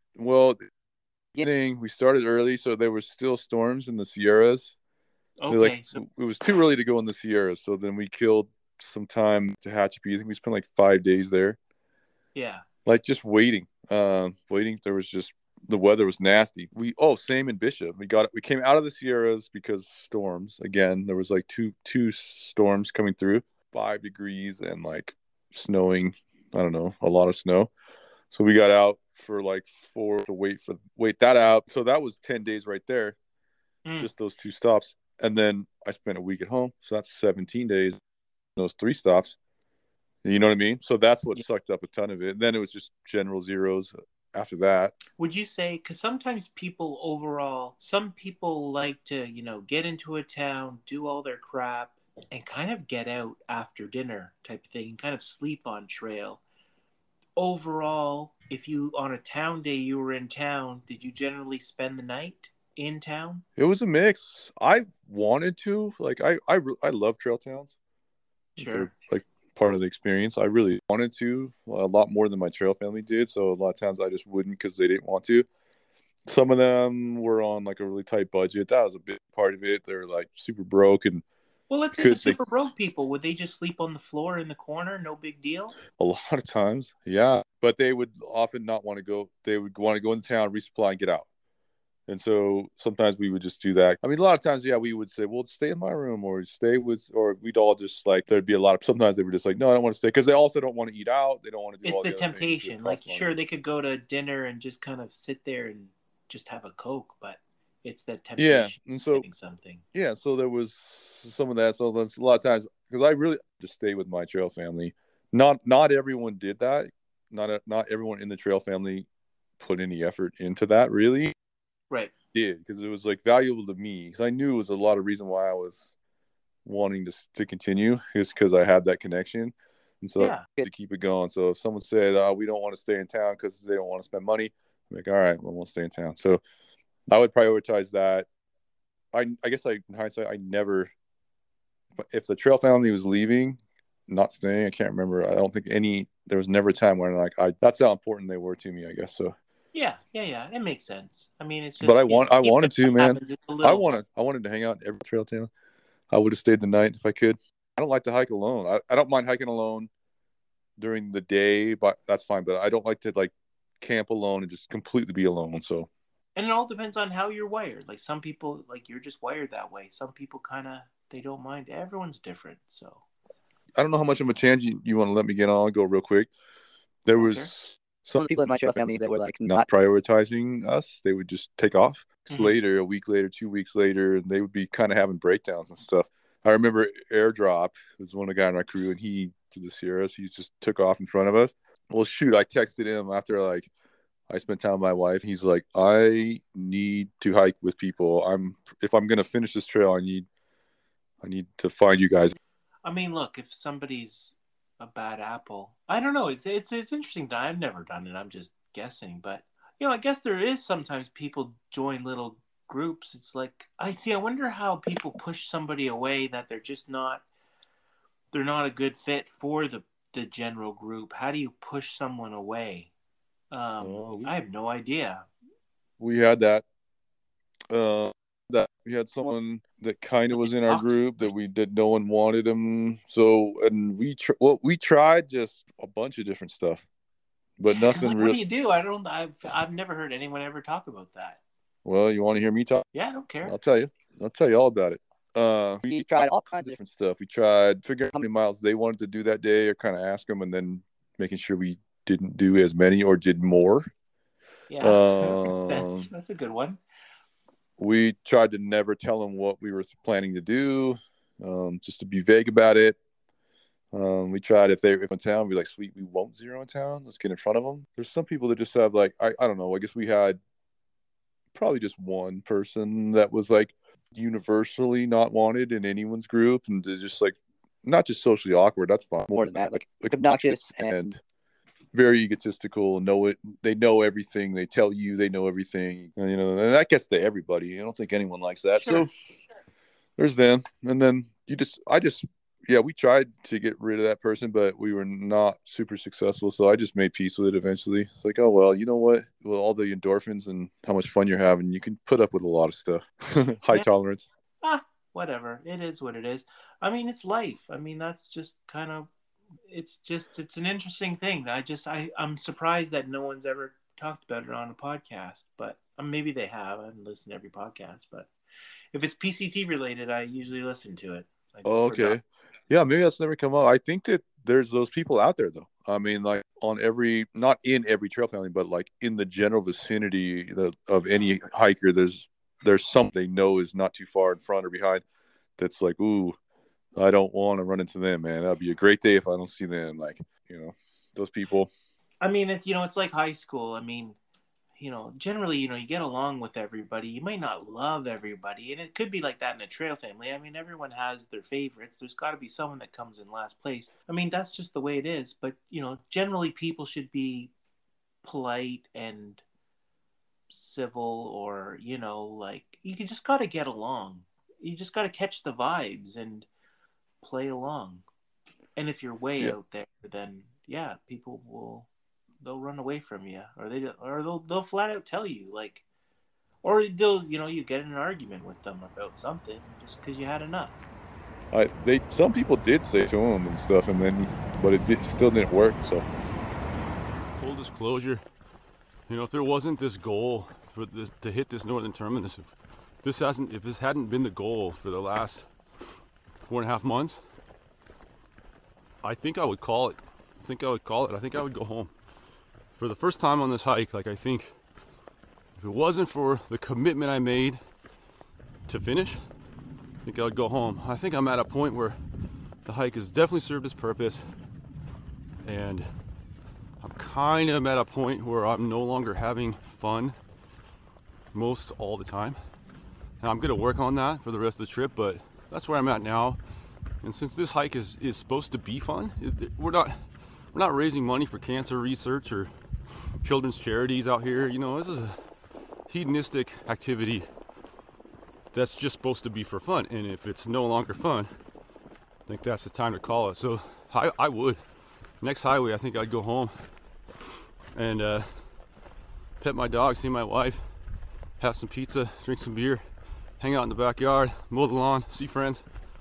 beginning, we started early, so there were still storms in the Sierras. Okay. So it was too early to go in the Sierras. So then we killed some time to Tehachapi. I think we spent like 5 days there. Yeah. Like just waiting. Waiting. There was just, the weather was nasty. Same in Bishop. We came out of the Sierras because storms. Again, there was like two storms coming through. 5 degrees and like snowing. I don't know, a lot of snow. So we got out for like 4 to wait that out. So that was 10 days right there. Just those 2 stops. And then I spent a week at home. So that's 17 days, those 3 stops. You know what I mean? So that's what sucked up a ton of it. And then it was just general zeros after that. Would you say, because sometimes some people like to, get into a town, do all their crap, and kind of get out after dinner type of thing, and kind of sleep on trail. Overall, if you, on a town day, you were in town, did you generally spend the night in town? It was a mix. I wanted to, like, I love trail towns. Sure. They're like part of the experience. I really wanted to, a lot more than my trail family did. So a lot of times I just wouldn't because they didn't want to. Some of them were on like a really tight budget. That was a big part of it. They're like super broke. And well, let's say the super broke people, would they just sleep on the floor in the corner? No big deal. A lot of times, yeah. But they would often not want to go. They would want to go into town, resupply, and get out. And so sometimes we would just do that. I mean, a lot of times, yeah, we would say, well, stay in my room, or we'd all just like, there'd be sometimes they were just like, no, I don't want to stay. Because they also don't want to eat out. They don't want to do all the temptation. Like, sure, they could go to dinner and just kind of sit there and just have a Coke, but it's that temptation. Yeah. And so, something. Yeah. So there was some of that. So that's a lot of times, because I really just stayed with my trail family. Not everyone did that. Not everyone in the trail family put any effort into that, really. Right. Did, because it was like valuable to me, because I knew it was a lot of reason why I was wanting to continue, is because I had that connection, and so to keep it going. So if someone said, we don't want to stay in town because they don't want to spend money, I'm like, all right, well, we'll stay in town. So I would prioritize that. I guess, like, in hindsight, I never, if the trail family was leaving, not staying, I can't remember. I don't think there was never a time when that's how important they were to me, I guess. So Yeah. It makes sense. I mean, it's just. But I wanted to, man. I wanted to hang out in every trail town. I would have stayed the night if I could. I don't like to hike alone. I don't mind hiking alone during the day, but that's fine. But I don't like to like camp alone and just completely be alone. So. And it all depends on how you're wired. Like some people, like you're just wired that way. Some people they don't mind. Everyone's different. So. I don't know how much of a tangent you want to let me get on. I'll go real quick. There was some people in my trail family that were like not prioritizing us, they would just take off. Mhm. Later, a week later, 2 weeks later, they would be kind of having breakdowns and stuff. I remember Airdrop was one of the guys in our crew, and he to the Sierras, he just took off in front of us. Well, shoot, I texted him after like I spent time with my wife. He's like, I need to hike with people. If I'm gonna finish this trail, I need to find you guys. I mean, look, if somebody's a bad apple, I don't know. It's interesting. I've never done it. I'm just guessing, but I guess there is sometimes people join little groups. It's like I wonder how people push somebody away that they're just not. They're not a good fit for the general group. How do you push someone away? I have no idea. We had that. That we had someone that kind of was in our group that no one wanted him. So, and we tried just a bunch of different stuff, but nothing What really. do you do? I've never heard anyone ever talk about that. Well, you want to hear me talk? Yeah, I don't care. I'll tell you all about it. We tried all kinds of different stuff. We tried figuring out how many miles they wanted to do that day, or kind of ask them, and then making sure we didn't do as many or did more. Yeah, that's a good one. We tried to never tell them what we were planning to do, just to be vague about it. We tried if in town, be like, sweet, we won't zero in town. Let's get in front of them. There's some people that just have like, I don't know. I guess we had probably just one person that was like universally not wanted in anyone's group, and they're just like not just socially awkward. That's fine. More than that, like obnoxious and very egotistical. They know everything. They tell you they know everything. And that gets to everybody. I don't think anyone likes that. Sure. So there's them, and then we tried to get rid of that person, but we were not super successful. So I just made peace with it eventually. It's like, oh, well, you know what? With all the endorphins and how much fun you're having, you can put up with a lot of stuff. High tolerance. Whatever. It is what it is. I mean, it's life. I mean, that's just kind of, it's an interesting thing. I'm surprised that no one's ever talked about it on a podcast, but maybe they have. I haven't listened to every podcast, but if it's PCT related, I usually listen to it. Okay. Yeah, maybe that's never come up. I think that there's those people out there, though. I mean, like not in every trail family, but like in the general vicinity of any hiker, there's something they know is not too far in front or behind. That's like, ooh, I don't want to run into them, man. That'd be a great day if I don't see them. Like, those people. I mean, it's like high school. I mean, generally, you get along with everybody. You might not love everybody, and it could be like that in a trail family. I mean, everyone has their favorites. There's got to be someone that comes in last place. I mean, that's just the way it is. But, generally people should be polite and civil, or, like, you just got to get along. You just got to catch the vibes and play along. And if you're way out there, then, yeah, people they'll run away from you, or they'll flat out tell you, like, or they'll you get in an argument with them about something just because you had enough. Some people did say to him and stuff, but it still didn't work. So full disclosure, if there wasn't this goal to hit this northern terminus, if this hadn't been the goal for the last 4.5 months, I think I would call it. I think I would go home. For the first time on this hike, like, I think if it wasn't for the commitment I made to finish, I think I would go home. I think I'm at a point where the hike has definitely served its purpose, and I'm kind of at a point where I'm no longer having fun most all the time. And I'm going to work on that for the rest of the trip, but that's where I'm at now. And since this hike is supposed to be fun, we're not raising money for cancer research or children's charities out here. This is a hedonistic activity that's just supposed to be for fun. And if it's no longer fun, I think that's the time to call it. So I would. Next highway, I think I'd go home and pet my dog, see my wife, have some pizza, drink some beer, hang out in the backyard, mow the lawn, see friends.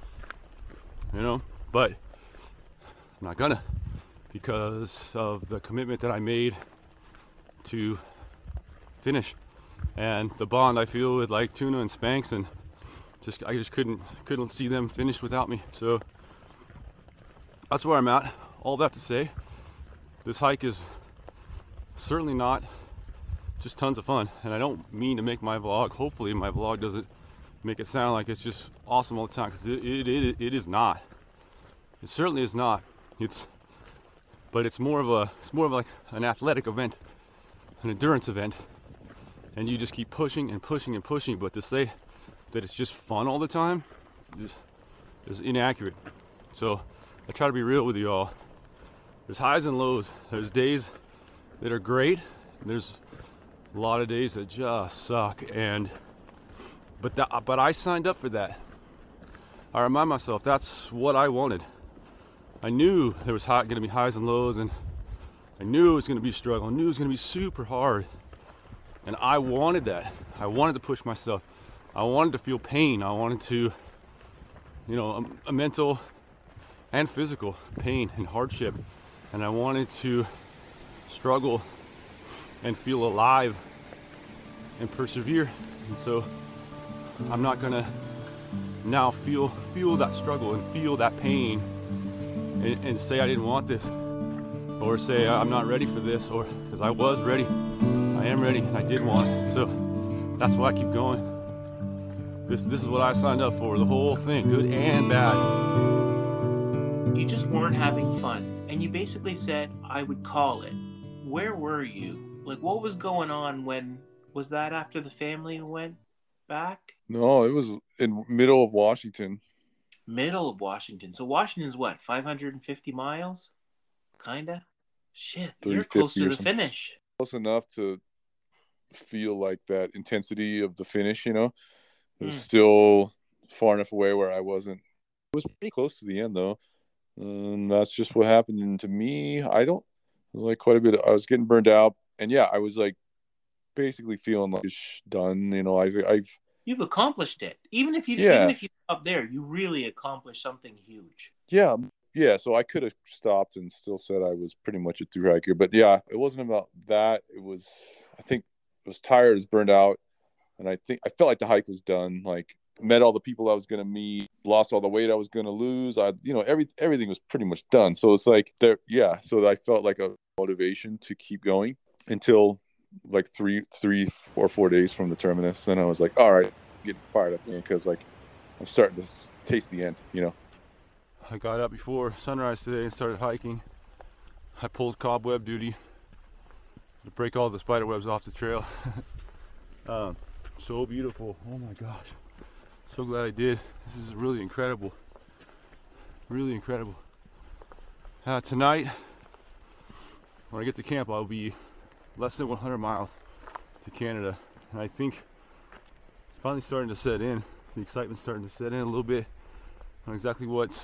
But I'm not gonna, because of the commitment that I made to finish, and the bond I feel with like Tuna and Spanx, and I just couldn't see them finish without me. So that's where I'm at. All that to say, this hike is certainly not just tons of fun. And I don't mean to make my vlog, hopefully my vlog doesn't make it sound like it's just awesome all the time, because it is not. It certainly is not. But it's more of like an athletic event, an endurance event, and you just keep pushing and pushing and pushing. But to say that it's just fun all the time is inaccurate. So I try to be real with you all. There's highs and lows. There's days that are great, and there's a lot of days that just suck. But I signed up for that. I remind myself that's what I wanted. I knew there was going to be highs and lows, and I knew it was going to be a struggle. I knew it was going to be super hard, and I wanted that. I wanted to push myself. I wanted to feel pain. I wanted to, a mental and physical pain and hardship, and I wanted to struggle and feel alive and persevere. And so I'm not gonna now feel that struggle and feel that pain and say I didn't want this, or say I'm not ready for this, or because I was ready. I am ready, and I did want it. So that's why I keep going. This is what I signed up for, the whole thing, good and bad. You just weren't having fun, and you basically said, I would call it. Where were you? Like, what was going on was that after the family went back? No, it was in middle of Washington. Middle of Washington. So Washington's what, 550 miles? Kinda? Shit, you're close to the finish. Close enough to feel like that intensity of the finish, It was still far enough away where I wasn't. It was pretty close to the end, though. That's just what happened to me. It was like quite a bit. I was getting burned out. And yeah, I was like basically feeling like it's done. You've accomplished it. Even if you stop there, you really accomplished something huge. Yeah. So I could have stopped and still said I was pretty much a through hiker. But yeah, it wasn't about that. I think I was tired, I was burned out, and I felt like the hike was done. Like, met all the people I was going to meet, lost all the weight I was going to lose. Everything was pretty much done. So it's like so I felt like a motivation to keep going until like 3 or 4 days from the terminus. Then I was like, all right, getting fired up again, because like I'm starting to taste the end. I got up before sunrise today and started hiking. I pulled cobweb duty to break all the spider webs off the trail. So beautiful. Oh my gosh. So glad I did. This is really incredible. Really incredible. Tonight, when I get to camp, I'll be less than 100 miles to Canada. And I think it's finally starting to set in. The excitement's starting to set in a little bit on exactly what's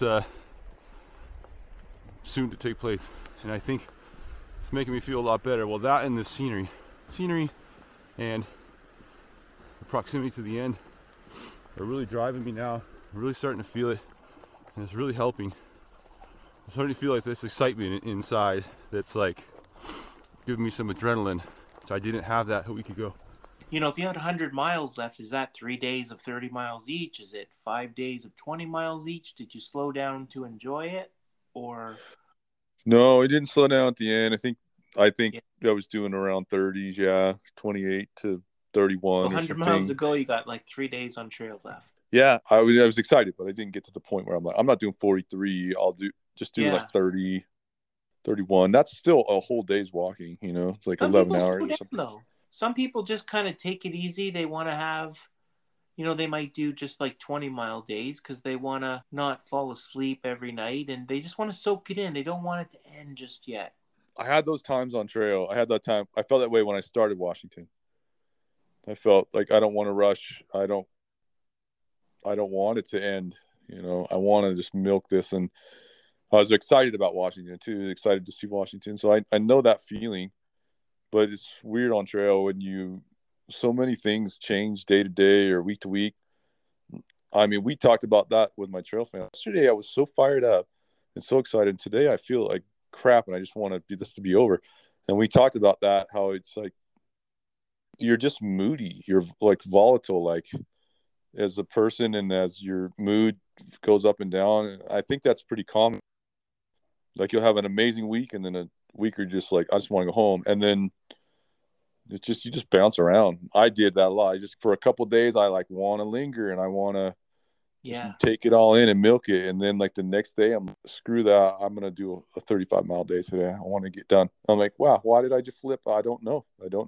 soon to take place. And I think it's making me feel a lot better. Well, that and the scenery and the proximity to the end are really driving me now. I'm really starting to feel it, and it's really helping. I'm starting to feel like this excitement inside that's like giving me some adrenaline, which I didn't have that a week ago. If you had 100 miles left, is that 3 days of 30 miles each? Is it 5 days of 20 miles each? Did you slow down to enjoy it, or? No, it didn't slow down at the end. I think I was doing around 30s, 28 to 31. 100 miles to go, you got like 3 days on trail left. Yeah, I was excited, but I didn't get to the point where I'm like, I'm not doing 43. I'll do like 30, 31. That's still a whole day's walking. It's like 11 hours or something. Though. Some people just kind of take it easy. They want to have, they might do just like 20-mile days because they want to not fall asleep every night, and they just want to soak it in. They don't want it to end just yet. I had those times on trail. I felt that way when I started Washington. I felt like I don't want to rush. I don't want it to end. I want to just milk this. And I was excited about Washington too, excited to see Washington. So I know that feeling, but it's weird on trail when so many things change day to day or week to week. I mean, we talked about that with my trail family. Yesterday, I was so fired up and so excited. Today, I feel like crap, and I just want this to be over. And we talked about that, how it's like you're just moody. You're like volatile, like as a person, and as your mood goes up and down. I think that's pretty common. Like you'll have an amazing week and then a week are just like, I just want to go home. And then it's just, you just bounce around. I did that a lot. I just, for a couple of days, I like want to linger and I want to just take it all in and milk it. And then like the next day, I'm screw that. I'm going to do a 35-mile day today. I want to get done. I'm like, wow, why did I just flip? I don't know.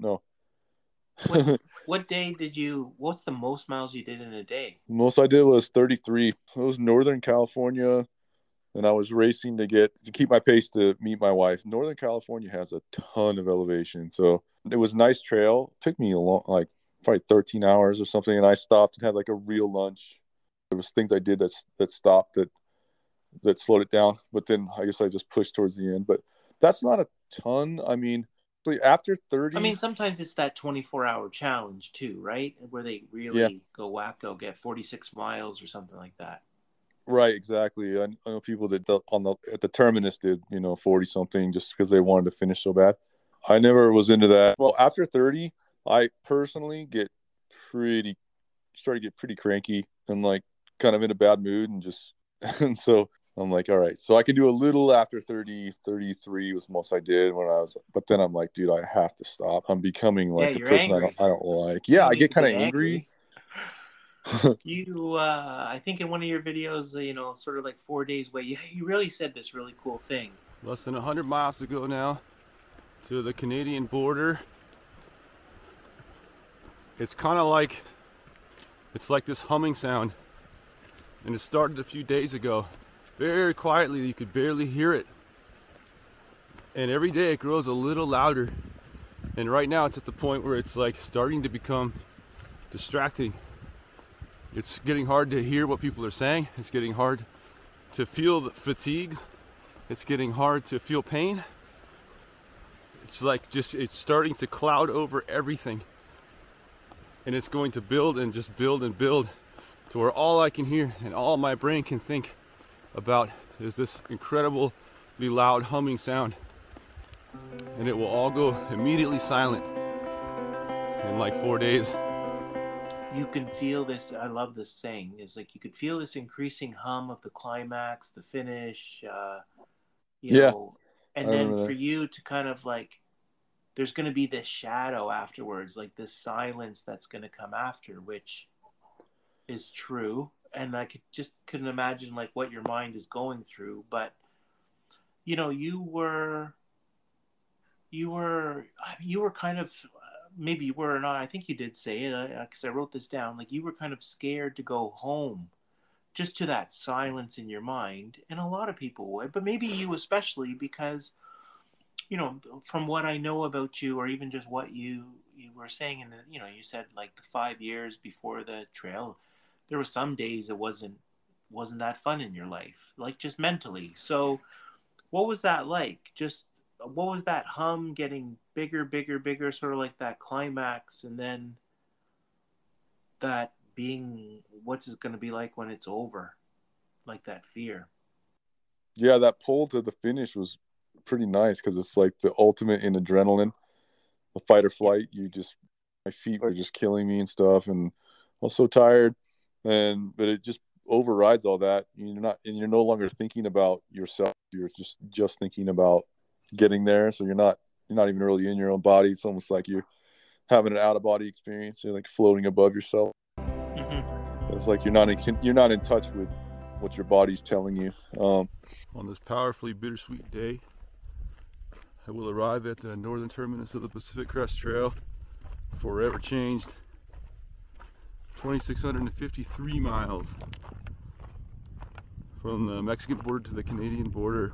What day did you, what's the most miles you did in a day? Most I did was 33. It was Northern California. And I was racing to keep my pace to meet my wife. Northern California has a ton of elevation. So it was a nice trail. It took me a long, like probably 13 hours or something. And I stopped and had like a real lunch. There was things I did that stopped that slowed it down. But then I guess I just pushed towards the end. But that's not a ton. I mean, after 30. I mean, sometimes it's that 24-hour challenge too, right? Where they really go wacko, get 46 miles or something like that. Right, exactly. I know people that at the terminus did 40 something just because they wanted to finish so bad. I never was into that. Well, after 30, I personally started to get pretty cranky and like kind of in a bad mood and so I'm like, all right, so I can do a little after 30. 33 was the most I did but then I'm like, dude, I have to stop. I'm becoming like a person angry. I don't like. Yeah, I get kind of angry. You, I think in one of your videos, sort of like 4 days away, you really said this really cool thing. Less than 100 miles to go now to the Canadian border. It's kind of like, it's like this humming sound. And it started a few days ago. Very quietly, you could barely hear it. And every day it grows a little louder. And right now it's at the point where it's like starting to become distracting. It's getting hard to hear what people are saying. It's getting hard to feel the fatigue. It's getting hard to feel pain. It's like it's starting to cloud over everything. And it's going to build and just build and build to where all I can hear and all my brain can think about is this incredibly loud humming sound. And it will all go immediately silent in like 4 days. You can feel this. I love this saying. It's like you could feel this increasing hum of the climax, the finish, you know, and then for you to kind of like, there's going to be this shadow afterwards, like this silence that's going to come after, which is true. And I couldn't imagine like what your mind is going through. But, you were kind of, maybe you were or not, I think you did say it, because I wrote this down, like you were kind of scared to go home just to that silence in your mind. And a lot of people would, but maybe you especially, because, from what I know about you, or even just what you were saying in the, you said like the 5 years before the trail, there were some days it wasn't that fun in your life, like just mentally. So what was that like? Just what was that hum getting bigger, sort of like that climax, and then that being, what's it going to be like when it's over? Like that fear. Yeah, that pull to the finish was pretty nice because it's like the ultimate in adrenaline, the fight or flight. My feet were just killing me and stuff, and I was so tired. But it just overrides all that. You're no longer thinking about yourself. You're just thinking about getting there. So you're not even really in your own body. It's almost like you're having an out of body experience. You're like floating above yourself. Mm-hmm. It's like you're not in touch with what your body's telling you. On this powerfully bittersweet day, I will arrive at the northern terminus of the Pacific Crest Trail, forever changed. 2,653 miles from the Mexican border to the Canadian border.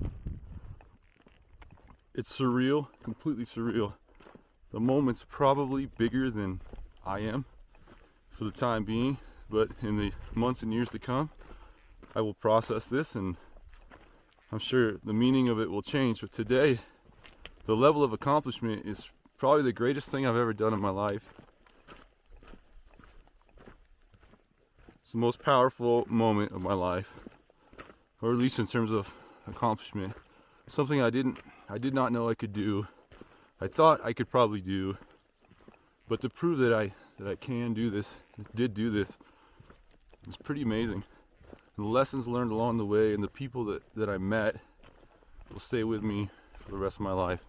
It's surreal, completely surreal. The moment's probably bigger than I am for the time being, but in the months and years to come, I will process this, and I'm sure the meaning of it will change. But today, the level of accomplishment is probably the greatest thing I've ever done in my life. It's the most powerful moment of my life, or at least in terms of accomplishment. Something I did not know I could do. I thought I could probably do, but to prove that I can do this, did do this, it's pretty amazing. And the lessons learned along the way and the people that I met will stay with me for the rest of my life.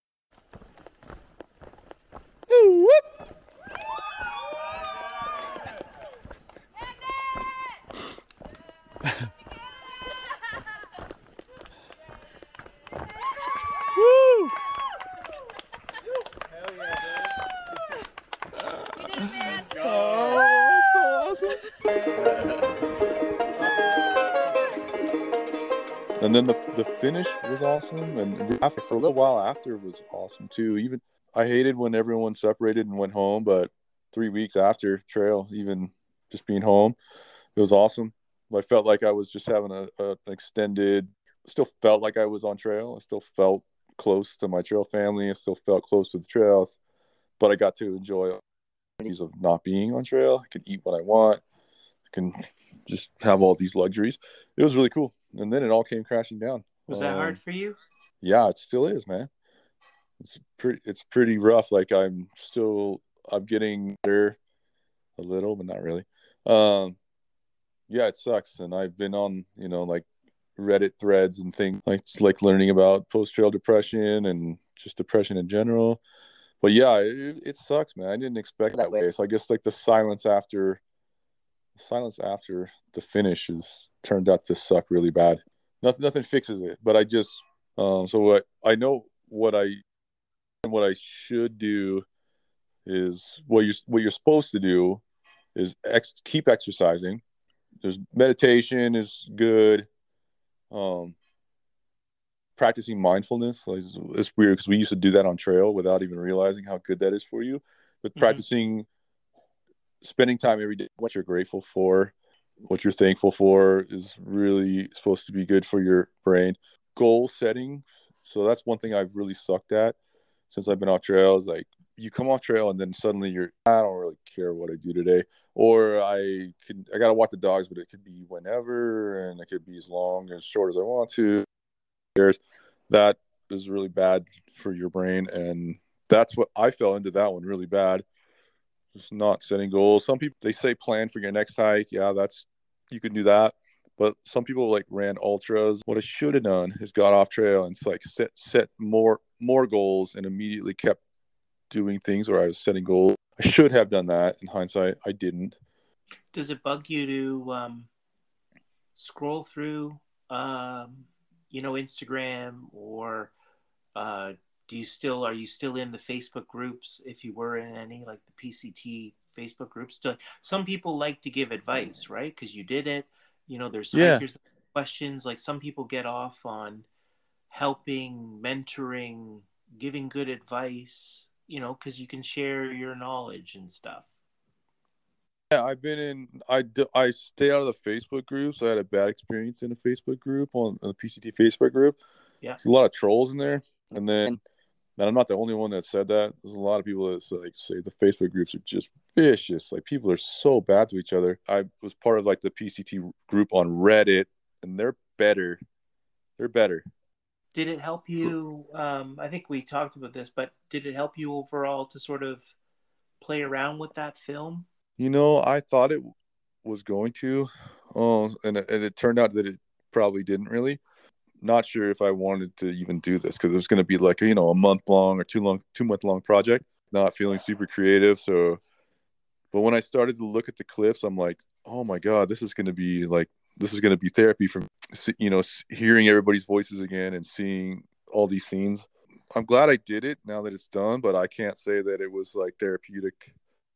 And then the finish was awesome, and after, for a little while after was awesome too. Even I hated when everyone separated and went home, but 3 weeks after trail, even just being home, it was awesome. I felt like I was just having an extended. Still felt like I was on trail. I still felt close to my trail family. I still felt close to the trails, but I got to enjoy of not being on trail. I can eat what I want. I can just have all these luxuries. It was really cool. And then it all came crashing down. Was that hard for you? Yeah, it still is, man. It's pretty rough. Like I'm getting better a little, but not really. Yeah, it sucks. And I've been on, like Reddit threads and things like learning about post-trail depression and just depression in general. But yeah, it sucks, man. I didn't expect that way. So I guess like the silence after the finish has turned out to suck really bad. Nothing fixes it, but I just so what I know what I should do is what you're supposed to do is keep exercising. There's meditation is good. Practicing mindfulness, like, it's weird because we used to do that on trail without even realizing how good that is for you. But practicing, spending time every day, what you're grateful for, what you're thankful for, is really supposed to be good for your brain. Goal setting, so that's one thing I've really sucked at since I've been off trail. Is like you come off trail and then suddenly I don't really care what I do today, or I gotta walk the dogs, but it could be whenever, and it could be as long as short as I want to. That is really bad for your brain, and that's what I fell into, that one really bad. Just not setting goals. Some people, they say plan for your next hike. Yeah, you can do that, but some people like ran ultras. What I should have done is got off trail and like set more goals and immediately kept doing things where I was setting goals. I should have done that. In hindsight, I didn't. Does it bug you to scroll through Instagram, or are you still in the Facebook groups, if you were in any, like the PCT Facebook groups? Some people like to give advice, right? Because you did it. There's hikers questions. Like some people get off on helping, mentoring, giving good advice, because you can share your knowledge and stuff. Yeah, I've been in. I stay out of the Facebook groups. I had a bad experience in a Facebook group, on the PCT Facebook group. Yeah, there's a lot of trolls in there, and I'm not the only one that said that. There's a lot of people that say the Facebook groups are just vicious. Like people are so bad to each other. I was part of like the PCT group on Reddit, and they're better. Did it help you? I think we talked about this, but did it help you overall to sort of play around with that film? I thought it was going to, and it turned out that it probably didn't really. Not sure if I wanted to even do this because it was going to be like a month long or 2-month long project. Not feeling super creative. So, but when I started to look at the clips, I'm like, oh my god, this is going to be therapy from hearing everybody's voices again and seeing all these scenes. I'm glad I did it now that it's done, but I can't say that it was like therapeutic.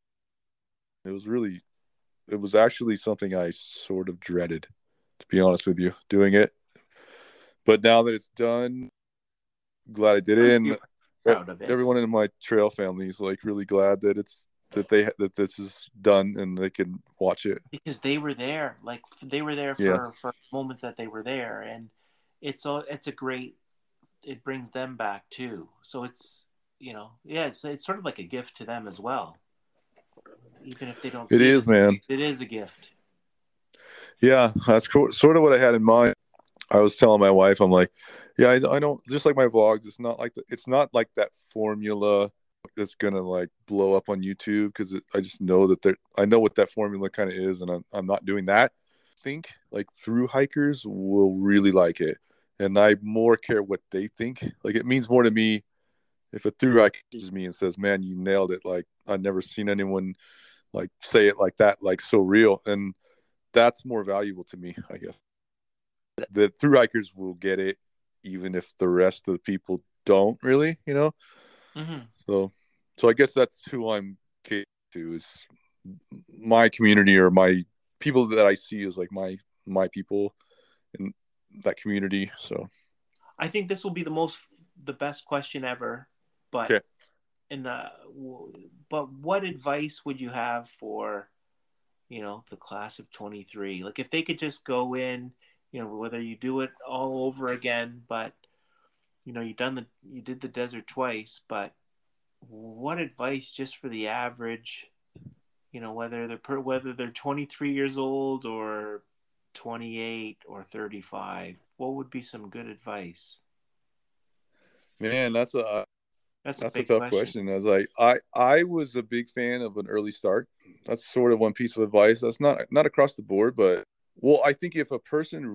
It was actually something I sort of dreaded, to be honest with you, doing it. But now that it's done, glad I did it. And proud of it. Everyone in my trail family is like really glad that that this is done and they can watch it. Because they were there. Like they were there for moments that they were there. And it brings them back too. So it's, it's sort of like a gift to them as well. Even if they don't see it. It is, man. It is a gift. Yeah, that's cool. Sort of what I had in mind. I was telling my wife, I'm like, yeah, I don't, just like my vlogs, it's not like that formula that's gonna like blow up on YouTube, because I just know I know what that formula kind of is, and I'm not doing that. I think like through hikers will really like it, and I more care what they think. Like, it means more to me if a through hiker catches me and says, "Man, you nailed it!" Like, I've never seen anyone like say it like that, like so real, and that's more valuable to me, I guess. The through hikers will get it, even if the rest of the people don't really, you know. Mm-hmm. So I guess that's who I'm catering to, is my community, or my people that I see as like my people in that community. So I think this will be the best question ever, but okay. But what advice would you have for, the class of 23? Like, if they could just go in, whether you do it all over again, but you did the desert twice, but what advice just for the average, whether they're 23 years old or 28 or 35, what would be some good advice? Man, that's a That's a That's a big tough question. question. I was like, I was a big fan of an early start. That's sort of one piece of advice. That's not across the board, but well, I think if a person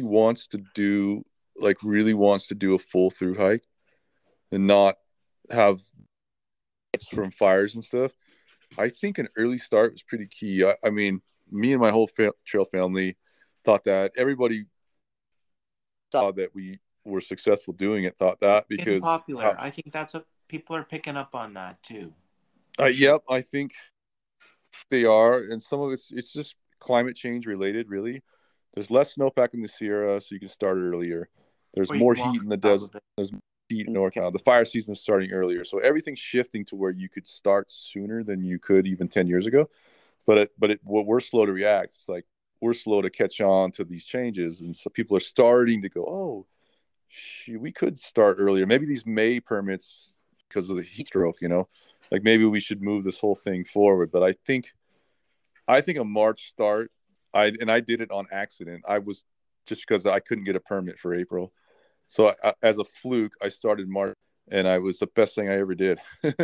really wants to do a full through hike and not have from fires and stuff, I think an early start was pretty key. I mean, me and my whole trail family thought that. Everybody thought that we were successful doing it. Thought that Getting because popular. I think people are picking up on that too. yep, I think they are, and some of it's just climate change related. Really, there's less snowpack in the Sierra, so you can start earlier. There's Or you more can walk heat in the on top desert. of it. There's more heat in NorCal. The fire season is starting earlier, so everything's shifting to where you could start sooner than you could even 10 years ago. What we're slow to react. It's like we're slow to catch on to these changes, and so people are starting to go, "Oh, we could start earlier. Maybe these May permits because of the heat stroke, like maybe we should move this whole thing forward." But I think a March start. I did it on accident. I was just because I couldn't get a permit for April, so as a fluke, I started March, and I was the best thing I ever did.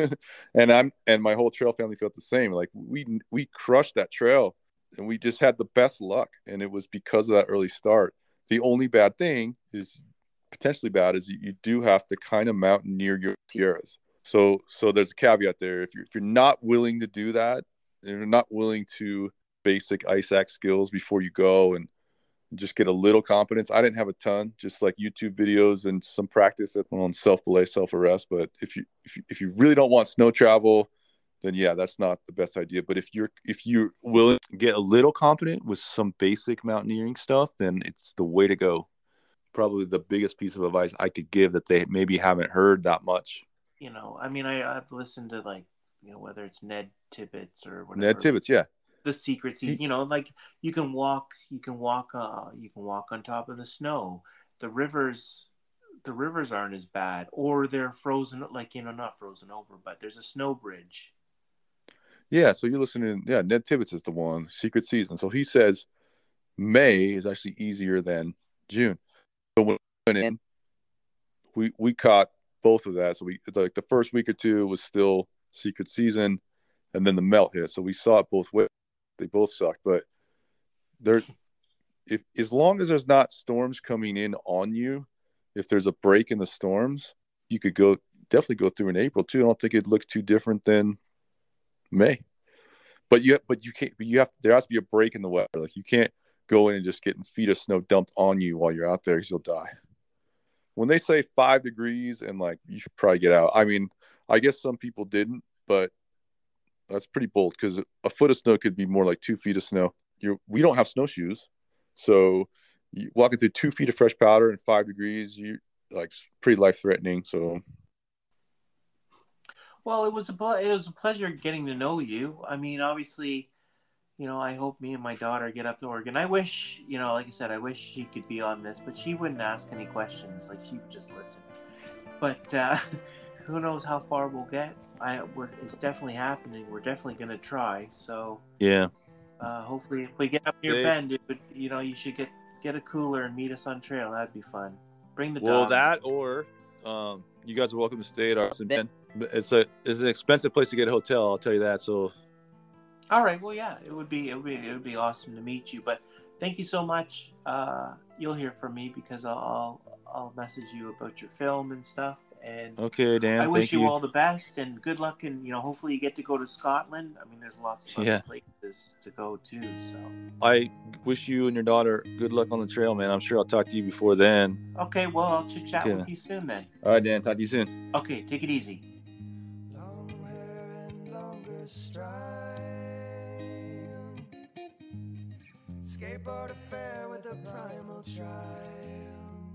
and my whole trail family felt the same. Like we crushed that trail, and we just had the best luck, and it was because of that early start. The only bad thing is potentially bad is you do have to kind of mount near your Sierras. So there's a caveat there. If you're not willing to do that, and you're not willing to basic ISAC skills before you go and just get a little confidence. I didn't have a ton, just like YouTube videos and some practice on self-belay, self-arrest. But if you really don't want snow travel, then yeah, that's not the best idea. But if you're willing to get a little confident with some basic mountaineering stuff, then it's the way to go. Probably the biggest piece of advice I could give that they maybe haven't heard that much. I mean, I've listened to, like, whether it's Ned Tibbetts or Ned whatever, Tibbetts, yeah. the secret season, like you can walk on top of the snow. The rivers, aren't as bad, or they're frozen, like, not frozen over, but there's a snow bridge. Yeah, so you're listening. Yeah, Ned Tibbetts is the one, secret season. So he says May is actually easier than June. So when we went in, we caught both of that. So we like the first week or two was still secret season, and then the melt hit. So we saw it both ways. They both sucked, but if as long as there's not storms coming in on you, if there's a break in the storms, you could definitely go through in April too. I don't think it looks too different than May. But you can't. There has to be a break in the weather. Like you can't go in and just getting feet of snow dumped on you while you're out there because you'll die. When they say 5 degrees and like you should probably get out. I mean, I guess some people didn't, but that's pretty bold because a foot of snow could be more like 2 feet of snow. We don't have snowshoes, so walking through 2 feet of fresh powder and 5 degrees, you like pretty life threatening. So, Well, it was a pleasure getting to know you. I mean, obviously, I hope me and my daughter get up to Oregon. I wish, like I said, I wish she could be on this, but she wouldn't ask any questions. Like, she would just listen. But who knows how far we'll get? It's definitely happening. We're definitely going to try. So yeah. hopefully, if we get up near Bend, you should get a cooler and meet us on trail. That'd be fun. Bring the dog. That or you guys are welcome to stay at our Bend. It's an expensive place to get a hotel. I'll tell you that. So. All right. Well, yeah, it would be awesome to meet you. But thank you so much. You'll hear from me because I'll I'll message you about your film and stuff. And Okay, Dan. I wish thank you all the best and good luck. And hopefully you get to go to Scotland. I mean, there's lots of other places to go too. So I wish you and your daughter good luck on the trail, man. I'm sure I'll talk to you before then. okay, well, I'll chit chat Okay. with you soon then. All right, Dan. Talk to you soon. Okay, take it easy. Long hair and longer stride. Skateboard affair with a primal trial.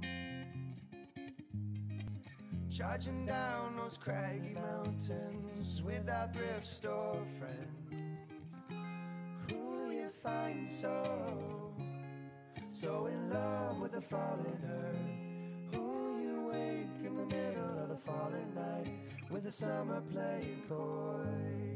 Charging down those craggy mountains with our thrift store friends. Who you find so in love with the fallen earth? Who you wake in the middle of the fallen night with the summer playing coy?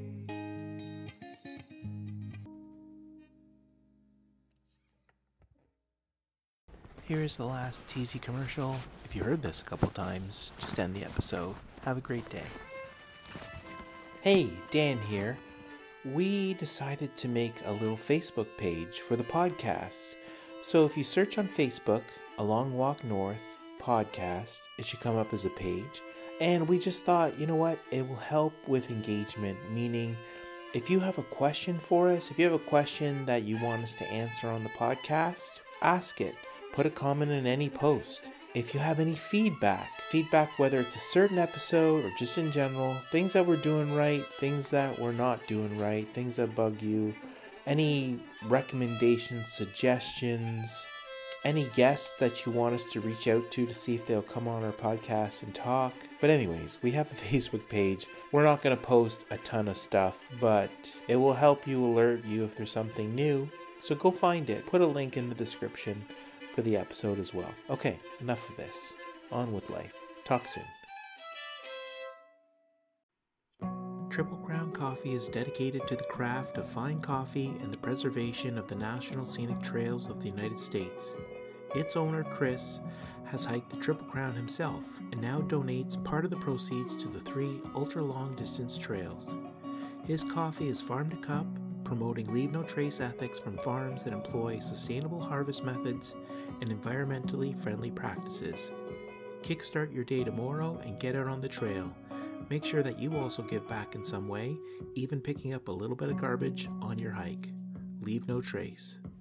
Here is the last teasy commercial. If you heard this a couple times, just end the episode. Have a great day. Hey, Dan here. We decided to make a little Facebook page for the podcast. So if you search on Facebook, A Long Walk North Podcast, it should come up as a page. And we just thought, you know what? It will help with engagement, meaning if you have a question for us, if you have a question that you want us to answer on the podcast, ask it. Put a comment in any post. If you have any feedback whether it's a certain episode or just in general, things that we're doing right, things that we're not doing right, things that bug you, any recommendations, suggestions, any guests that you want us to reach out to see if they'll come on our podcast and talk. But anyways, we have a Facebook page. We're not going to post a ton of stuff, but it will help you, alert you if there's something new. So go find it. Put a link in the description for the episode as well. Okay, enough of this. On with life. Talk soon. Triple Crown Coffee is dedicated to the craft of fine coffee and the preservation of the National Scenic Trails of the United States. Its owner, Chris, has hiked the Triple Crown himself and now donates part of the proceeds to the 3 ultra-long distance trails. His coffee is farm to cup, promoting leave no trace ethics from farms that employ sustainable harvest methods and environmentally friendly practices. Kickstart your day tomorrow and get out on the trail. Make sure that you also give back in some way, even picking up a little bit of garbage on your hike. Leave no trace.